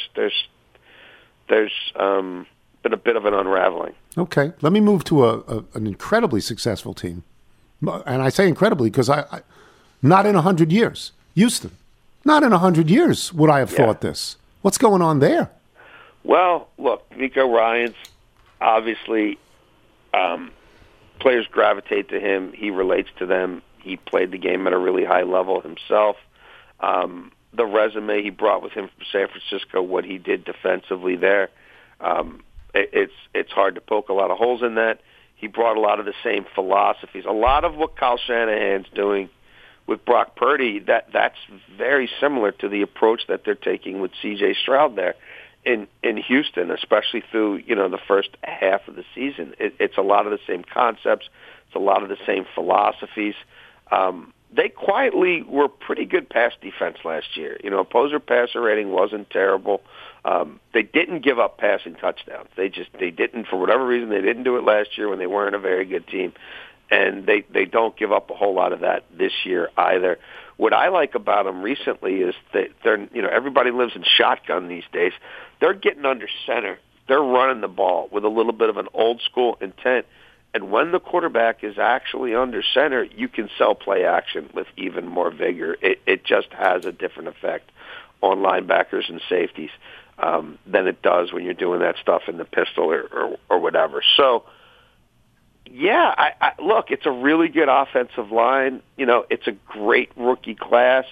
been a bit of an unraveling. Okay, let me move to an incredibly successful team. And I say incredibly because I not in 100 years. Houston, not in 100 years would I have thought this. What's going on there? Well, look, Nico Ryans, obviously, players gravitate to him. He relates to them. He played the game at a really high level himself. The resume he brought with him from San Francisco, what he did defensively there, it's hard to poke a lot of holes in that. He brought a lot of the same philosophies. A lot of what Kyle Shanahan's doing with Brock Purdy, that's very similar to the approach that they're taking with C.J. Stroud there in Houston, especially through, you know, the first half of the season. It's a lot of the same concepts. It's a lot of the same philosophies. They quietly were pretty good pass defense last year. You know, opposer passer rating wasn't terrible. They didn't give up passing touchdowns. They didn't, for whatever reason, they didn't do it last year when they weren't a very good team. And they don't give up a whole lot of that this year either. What I like about them recently is that they're, you know, everybody lives in shotgun these days. They're getting under center. They're running the ball with a little bit of an old school intent. And when the quarterback is actually under center, you can sell play action with even more vigor. It just has a different effect on linebackers and safeties than it does when you're doing that stuff in the pistol or whatever. So, yeah, I look, it's a really good offensive line. You know, it's a great rookie class.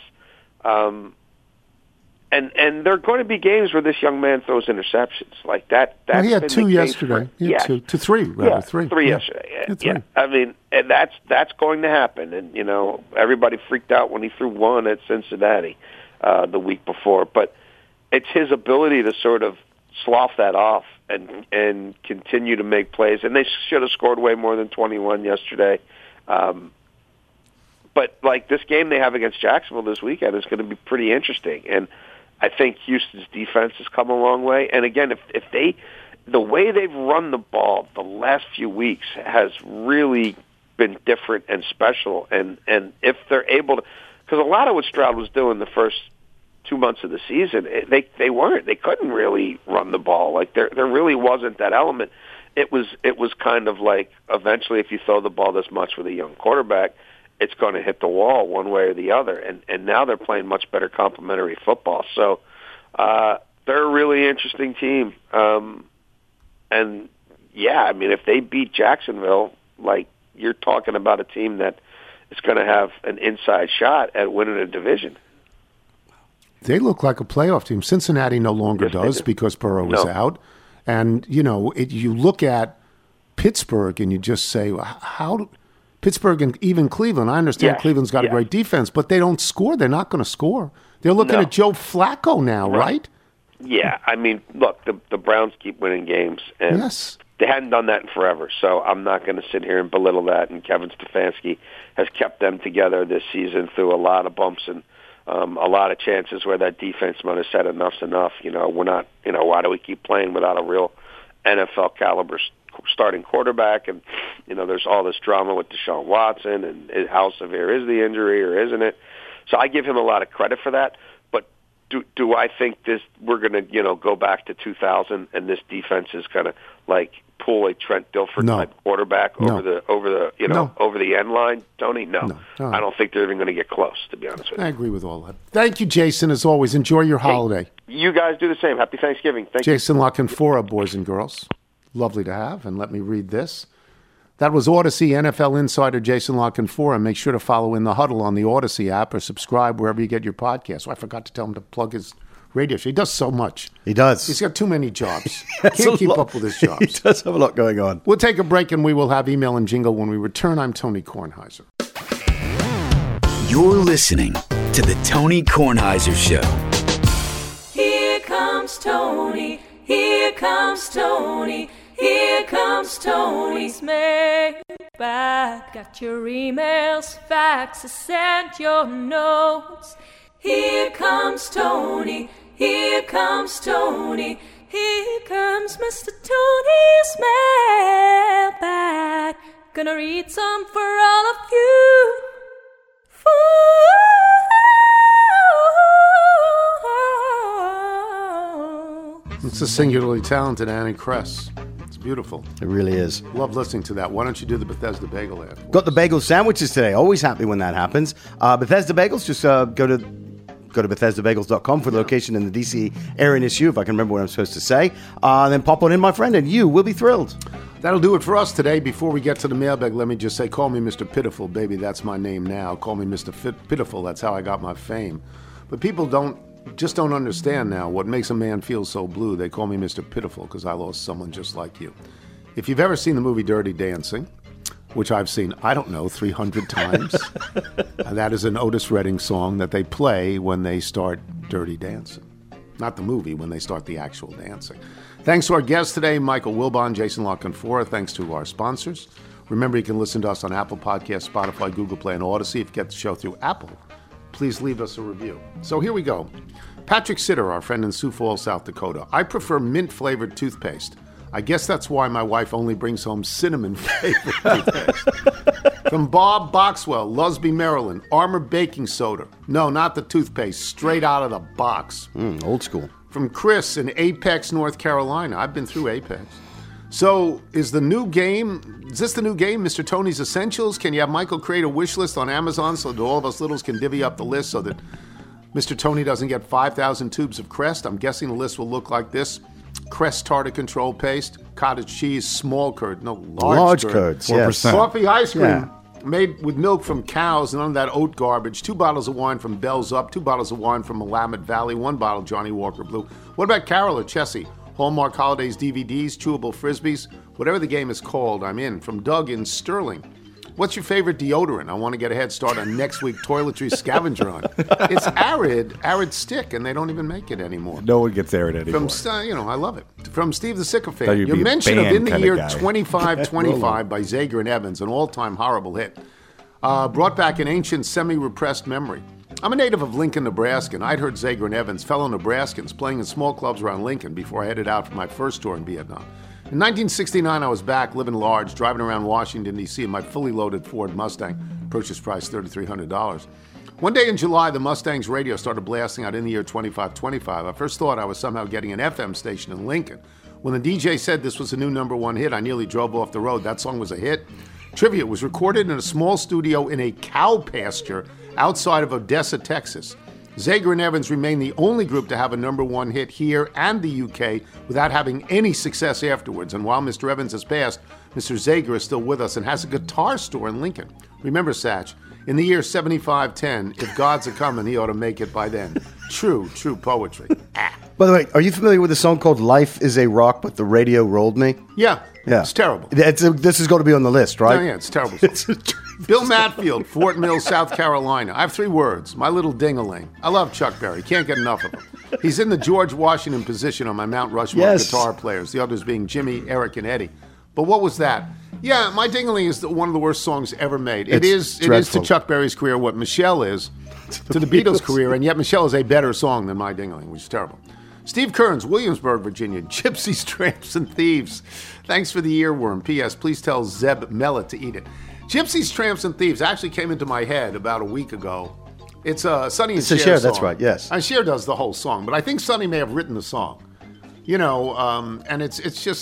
And there are going to be games where this young man throws interceptions like that. Well, he had 2 yesterday. He had 2 to 3, rather. Yeah, 3 yesterday. Yeah. 3. I mean, and that's going to happen. And you know, everybody freaked out when he threw 1 at Cincinnati the week before. But it's his ability to sort of slough that off and continue to make plays. And they should have scored way more than 21 yesterday. But like this game they have against Jacksonville this weekend is going to be pretty interesting. And I think Houston's defense has come a long way. And again, if they, the way they've run the ball the last few weeks has really been different and special. And if they're able to, because a lot of what Stroud was doing the first 2 months of the season, they couldn't really run the ball. Like there really wasn't that element. It was kind of like eventually if you throw the ball this much with a young quarterback, it's going to hit the wall one way or the other. And now they're playing much better complementary football. So they're a really interesting team. And yeah, I mean, if they beat Jacksonville, like you're talking about a team that is going to have an inside shot at winning a division. They look like a playoff team. Cincinnati no longer does because Burrow is out. And, you know, you look at Pittsburgh and you just say, how Pittsburgh and even Cleveland, I understand Cleveland's got a great defense, but they don't score. They're not going to score. They're looking at Joe Flacco now, right? Yeah, I mean, look, the Browns keep winning games, and they hadn't done that in forever, so I'm not going to sit here and belittle that, and Kevin Stefanski has kept them together this season through a lot of bumps and a lot of chances where that defense might have said enough's enough. You know, we're not, you know, why do we keep playing without a real NFL caliber starting quarterback? And, you know, there's all this drama with Deshaun Watson and how severe is the injury or isn't it? So I give him a lot of credit for that. But do I think we're going to, you know, go back to 2000 and this defense is going to like pull a Trent Dilfer type quarterback over the end line, Tony? No. I don't think they're even going to get close, to be honest with you. I agree with all that. Thank you, Jason, as always. Enjoy your holiday. You guys do the same. Happy Thanksgiving. Thank you. Jason La Canfora, boys and girls. Lovely to have. And let me read this. That was Odyssey NFL insider Jason La Canfora. Make sure to follow In the Huddle on the Odyssey app or subscribe wherever you get your podcasts. I forgot to tell him to plug his radio show. He does so much. He does. He's got too many jobs. Can't keep up with his jobs. He does have a lot going on. We'll take a break and we will have email and jingle when we return. I'm Tony Kornheiser. You're listening to the Tony Kornheiser Show. Here comes Tony. Here comes Tony. Here comes Tony's mailbag. Got your emails, faxes, and your notes. Here comes Tony. Here comes Tony. Here comes Mr. Tony's mailbag. Gonna read some for all of you. It's a singularly talented Annie Kress. It's beautiful. It really is. Love listening to that. Why don't you do the Bethesda Bagel ad? Got the bagel sandwiches today. Always happy when that happens. Bethesda Bagels, just go to BethesdaBagels.com for the location in the D.C. area near you, if I can remember what I'm supposed to say. Then pop on in, my friend, and you will be thrilled. That'll do it for us today. Before we get to the mailbag, let me just say, call me Mr. Pitiful, baby. That's my name now. Call me Mr. Pitiful. That's how I got my fame. But people don't understand now what makes a man feel so blue. They call me Mr. Pitiful because I lost someone just like you. If you've ever seen the movie Dirty Dancing, which I've seen, 300 times, that is an Otis Redding song that they play when they start Dirty Dancing. Not the movie, when they start the actual dancing. Thanks to our guests today, Michael Wilbon, Jason La Canfora. Thanks to our sponsors. Remember, you can listen to us on Apple Podcasts, Spotify, Google Play, and Odyssey. If you get the show through Apple, please leave us a review. So here we go. Patrick Sitter, our friend in Sioux Falls, South Dakota. I prefer mint-flavored toothpaste. I guess that's why my wife only brings home cinnamon-flavored toothpaste. From Bob Boxwell, Lusby, Maryland. Armor baking soda. No, not the toothpaste. Straight out of the box. Old school. From Chris in Apex, North Carolina. I've been through Apex. So is this the new game, Mr. Tony's Essentials? Can you have Michael create a wish list on Amazon so that all of us littles can divvy up the list so that Mr. Tony doesn't get 5,000 tubes of Crest? I'm guessing the list will look like this. Crest tartar control paste, cottage cheese, small curd, no, large curds, 4%. Yes. Coffee ice cream made with milk from cows and none of that oat garbage. 2 bottles of wine from Bell's Up, 2 bottles of wine from Willamette Valley, 1 bottle Johnny Walker Blue. What about Carol or Chessie? Hallmark Holidays DVDs, chewable Frisbees, whatever the game is called, I'm in. From Doug in Sterling. What's your favorite deodorant? I want to get a head start on next week toiletry scavenger hunt. It's Arid Stick, and they don't even make it anymore. No one gets Arid anymore. I love it. From Steve the Sycophant. Your mention of In the Year 2525 by Zager and Evans, an all-time horrible hit. brought back an ancient semi-repressed memory. I'm a native of Lincoln, Nebraska, and I'd heard Zager and Evans, fellow Nebraskans, playing in small clubs around Lincoln before I headed out for my first tour in Vietnam. In 1969, I was back, living large, driving around Washington, D.C. in my fully loaded Ford Mustang, purchase price $3,300. One day in July, the Mustang's radio started blasting out In the Year 2525. I first thought I was somehow getting an FM station in Lincoln. When the DJ said this was a new #1 hit, I nearly drove off the road. That song was a hit. Trivia, was recorded in a small studio in a cow pasture outside of Odessa, Texas. Zager and Evans remain the only group to have a #1 hit here and the UK without having any success afterwards. And while Mr. Evans has passed, Mr. Zager is still with us and has a guitar store in Lincoln. Remember, Satch, in the year 7510, if God's a-comin', he ought to make it by then. True poetry. By the way, are you familiar with a song called Life is a Rock, but the Radio Rolled Me? Yeah. It's terrible. This is going to be on the list, right? Yeah, it's terrible. Bill Matfield, Fort Mill, South Carolina. I have 3 words. My little ding-a-ling. I love Chuck Berry. Can't get enough of him. He's in the George Washington position on my Mount Rushmore guitar players, the others being Jimmy, Eric, and Eddie. But what was that? Yeah, My Ding-a-Ling is one of the worst songs ever made. It is to Chuck Berry's career what Michelle is to the Beatles' career, and yet Michelle is a better song than My Ding-a-Ling, which is terrible. Steve Kearns, Williamsburg, Virginia. Gypsies, Tramps, and Thieves. Thanks for the earworm. P.S. Please tell Zeb Mellet to eat it. Gypsies, Tramps, and Thieves actually came into my head about a week ago. It's a Sonny and Cher song. That's right, yes. And Cher does the whole song, but I think Sonny may have written the song. You know, and it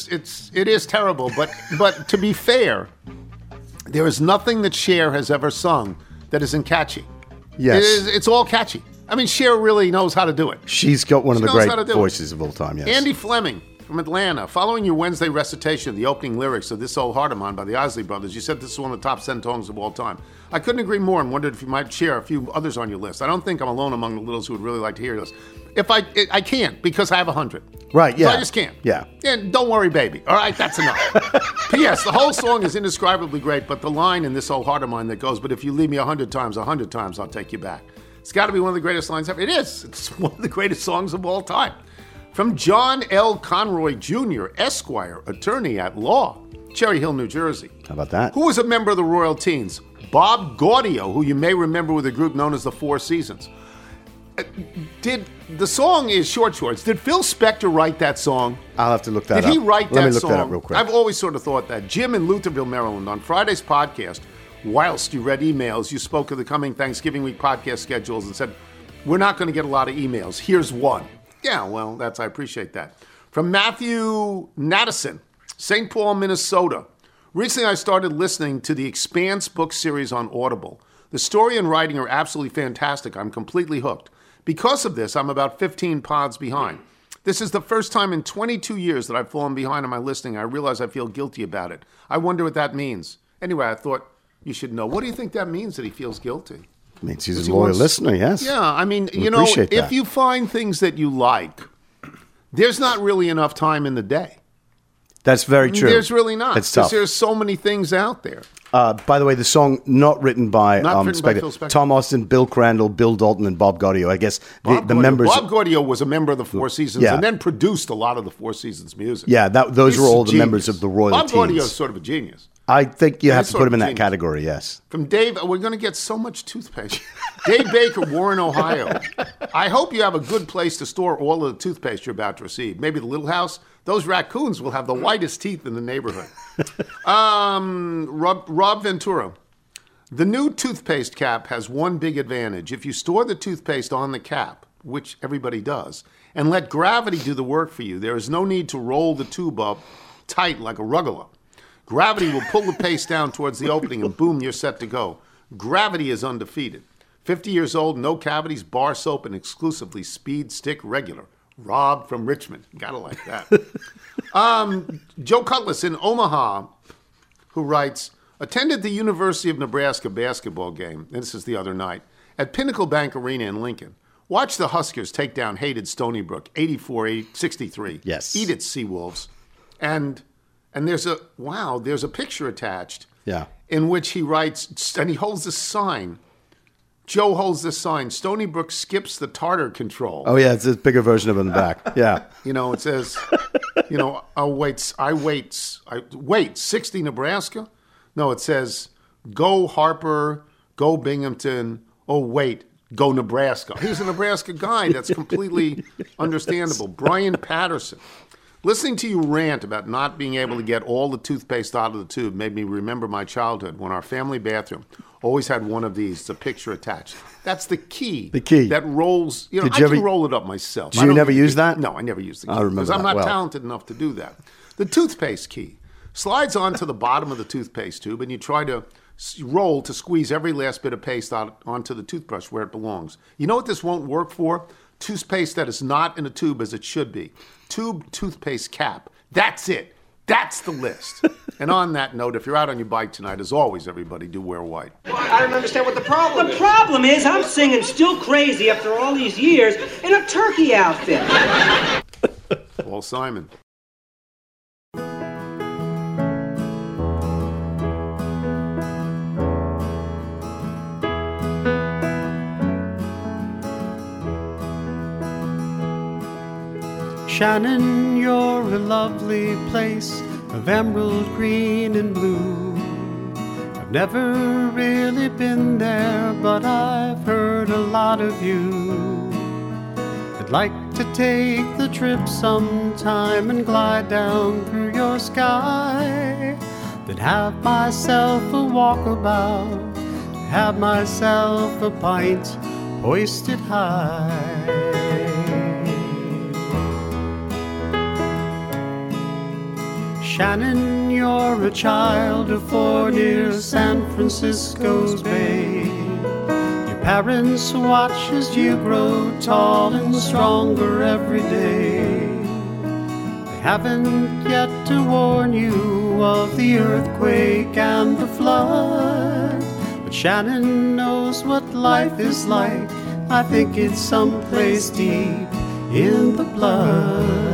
is terrible. But to be fair, there is nothing that Cher has ever sung that isn't catchy. Yes. It's all catchy. I mean, Cher really knows how to do it. She's got one of the great voices of all time, yes. Andy Fleming from Atlanta. Following your Wednesday recitation of the opening lyrics of This Old Heart of Mine by the Isley Brothers, you said this is one of the top 10 songs of all time. I couldn't agree more and wondered if you might share a few others on your list. I don't think I'm alone among the littles who would really like to hear this. If I can't, because I have 100. Right, yeah. So I just can't. Yeah. And don't worry, baby. All right, that's enough. P.S. The whole song is indescribably great, but the line in This Old Heart of Mine that goes, but if you leave me 100 times, I'll take you back. It's got to be one of the greatest lines ever. It is. It's one of the greatest songs of all time. From John L. Conroy Jr., Esquire, attorney at law, Cherry Hill, New Jersey. How about that? Who was a member of the Royal Teens? Bob Gaudio, who you may remember with a group known as the Four Seasons. The song is Short Shorts. Did Phil Spector write that song? I'll have to look that up. Did he write that song? Let me look that up real quick. I've always sort of thought that. Jim in Lutherville, Maryland, on Friday's podcast, whilst you read emails, you spoke of the coming Thanksgiving week podcast schedules and said, we're not going to get a lot of emails. Here's one. Yeah, well, I appreciate that. From Matthew Nattison, St. Paul, Minnesota. Recently, I started listening to the Expanse book series on Audible. The story and writing are absolutely fantastic. I'm completely hooked. Because of this, I'm about 15 pods behind. This is the first time in 22 years that I've fallen behind on my listening. I realize I feel guilty about it. I wonder what that means. Anyway, I thought you should know. What do you think that means, that he feels guilty? It means he's a loyal listener, yes. Yeah, I mean, if you find things that you like, there's not really enough time in the day. That's very true. There's really not. It's tough. There's so many things out there. By the way, the song not written by, Phil Spector. Tom Austin, Bill Crandall, Bill Dalton, and Bob Gaudio. I guess the members. Bob Gaudio was a member of the Four Seasons and then produced a lot of the Four Seasons music. Yeah, those were all the members of the Royal Teens. Bob Gaudio is sort of a genius. I think you have to put him in that category, yes. From Dave, we're going to get so much toothpaste. Dave Baker, Warren, Ohio. I hope you have a good place to store all of the toothpaste you're about to receive. Maybe the Little House. Those raccoons will have the whitest teeth in the neighborhood. Rob Ventura. The new toothpaste cap has one big advantage. If you store the toothpaste on the cap, which everybody does, and let gravity do the work for you, there is no need to roll the tube up tight like a ruggalo. Gravity will pull the paste down towards the opening and boom, you're set to go. Gravity is undefeated. 50 years old, no cavities, bar soap, and exclusively Speed Stick Regular. Rob from Richmond. Gotta like that. Joe Cutlass in Omaha, who writes, attended the University of Nebraska basketball game, and this is the other night, at Pinnacle Bank Arena in Lincoln. Watch the Huskers take down hated Stony Brook, 84-63. Yes. Eat it, Seawolves. And there's a picture attached in which he writes, and he holds this sign. Joe holds this sign, Stony Brook skips the Tartar control. Oh, yeah, it's a bigger version of it in the back. Yeah. It says, I wait, 60 Nebraska? No, it says, go Harper, Go Binghamton. Oh, wait. Go Nebraska. He's a Nebraska guy. That's completely understandable. Brian Patterson. Listening to you rant about not being able to get all the toothpaste out of the tube made me remember my childhood when our family bathroom always had one of these. It's a picture attached. That's the key. The key. That rolls. I can roll it up myself. Did you never use that? No, I never used the key. I remember because I'm not talented enough to do that. The toothpaste key slides onto the bottom of the toothpaste tube, and you try to roll to squeeze every last bit of paste out onto the toothbrush where it belongs. You know what this won't work for? Toothpaste that is not in a tube as it should be. Tube toothpaste cap. That's it. That's the list. And on that note, if you're out on your bike tonight, as always, everybody, do wear white. I don't understand what the problem is. The problem is I'm singing Still Crazy after all these years in a turkey outfit. Paul Simon. Shannon, you're a lovely place of emerald green and blue. I've never really been there, but I've heard a lot of you. I'd like to take the trip sometime and glide down through your sky. Then have myself a walkabout, have myself a pint hoisted high. Shannon, you're a child of 4 near San Francisco's Bay. Your parents watch as you grow tall and stronger every day. They haven't yet to warn you of the earthquake and the flood, but Shannon knows what life is like. I think it's someplace deep in the blood.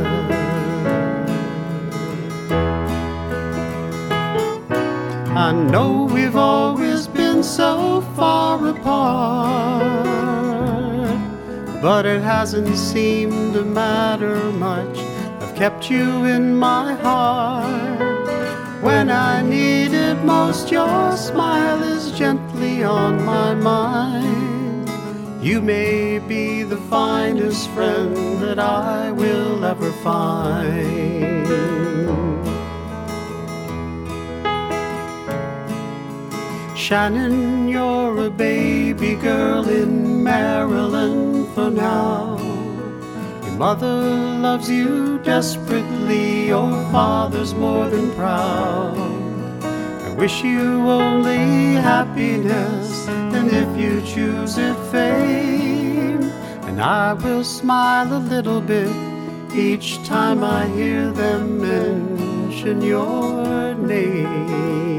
I know we've always been so far apart, but it hasn't seemed to matter much. I've kept you in my heart. When I need it most, your smile is gently on my mind. You may be the finest friend that I will ever find. Shannon, you're a baby girl in Maryland for now. Your mother loves you desperately, your father's more than proud. I wish you only happiness, and if you choose it, fame. And I will smile a little bit each time I hear them mention your name.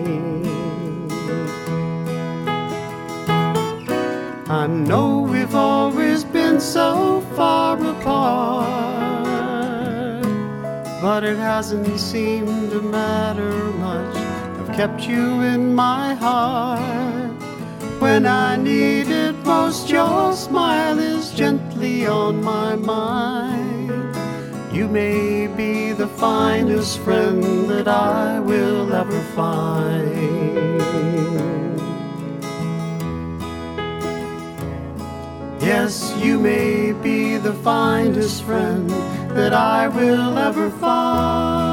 I know we've always been so far apart, but it hasn't seemed to matter much. I've kept you in my heart. When I need it most, your smile is gently on my mind. You may be the finest friend that I will ever find. Yes, you may be the finest friend that I will ever find.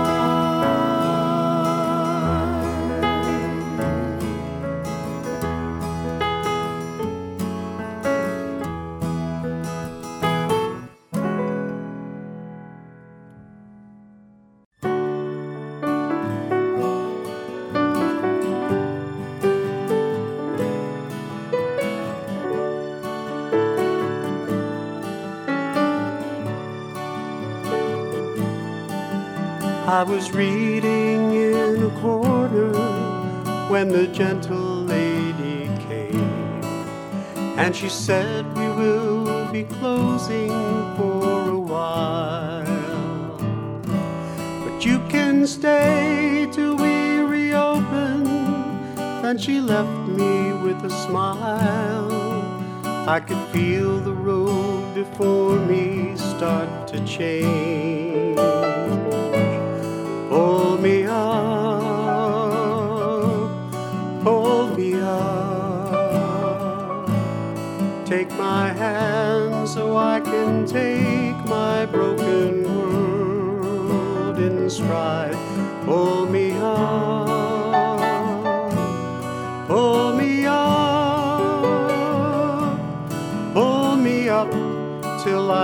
I was reading in a corner when the gentle lady came, and she said we will be closing for a while, but you can stay till we reopen. Then she left me with a smile. I could feel the road before me start to change. Hold me up, hold me up.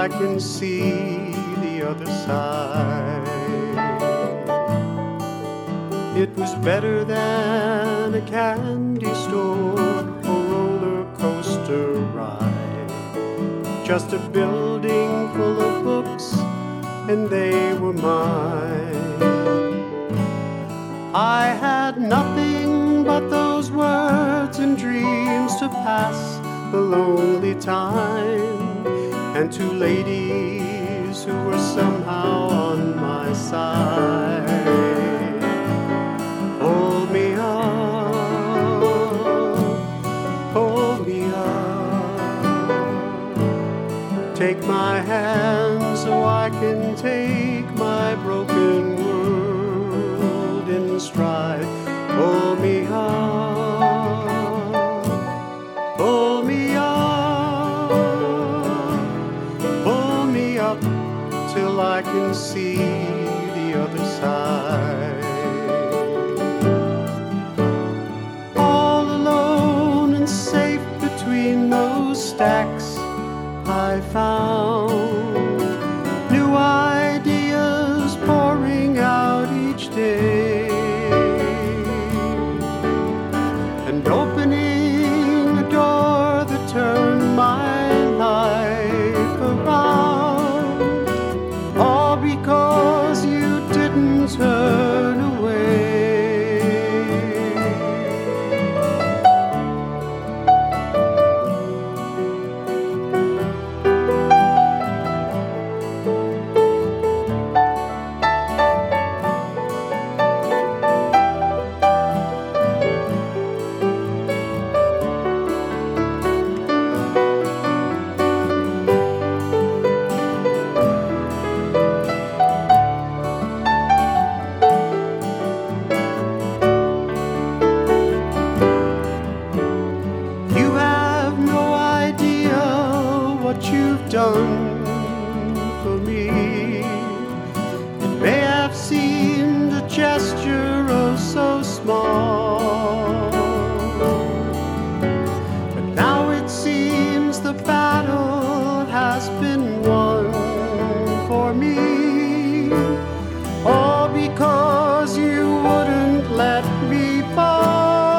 I can see the other side. It was better than a candy store or roller coaster ride. Just a building full of books, and they were mine. I had nothing but those words and dreams to pass the lonely time, and two ladies who were somehow on my side. Hold me up, hold me up. Take my hand so I can take my broken world in stride. Hold me up, hold me up, hold me up till I can see the other side. All alone and safe between those stacks, I found new ideas pouring out each day, and opening a door that turned my life around, all because you didn't turn away. You have no idea what you've done for me. It may have seemed a gesture oh so small, but now it seems the battle has been won for me, all because you wouldn't let me fall.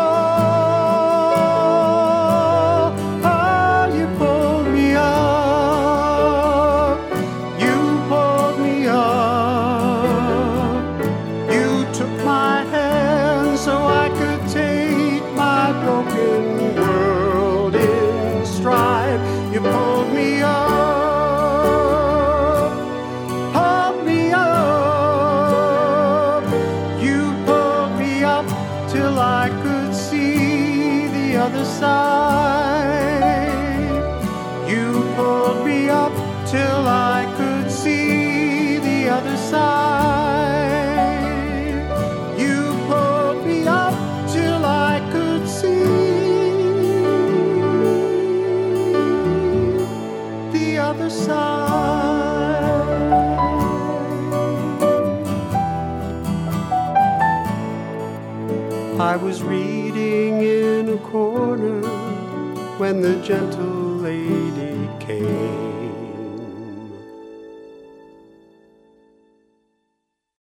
Oh, you pulled me up, you pulled me up. You took my hand so I could take my broken world in stride. You pulled me up, hold me up. You pulled me up till I could see the other side. You pulled me up till I could see the other side. You pulled me up till I could see the other side. I was reading in a corner when the gentle lady came.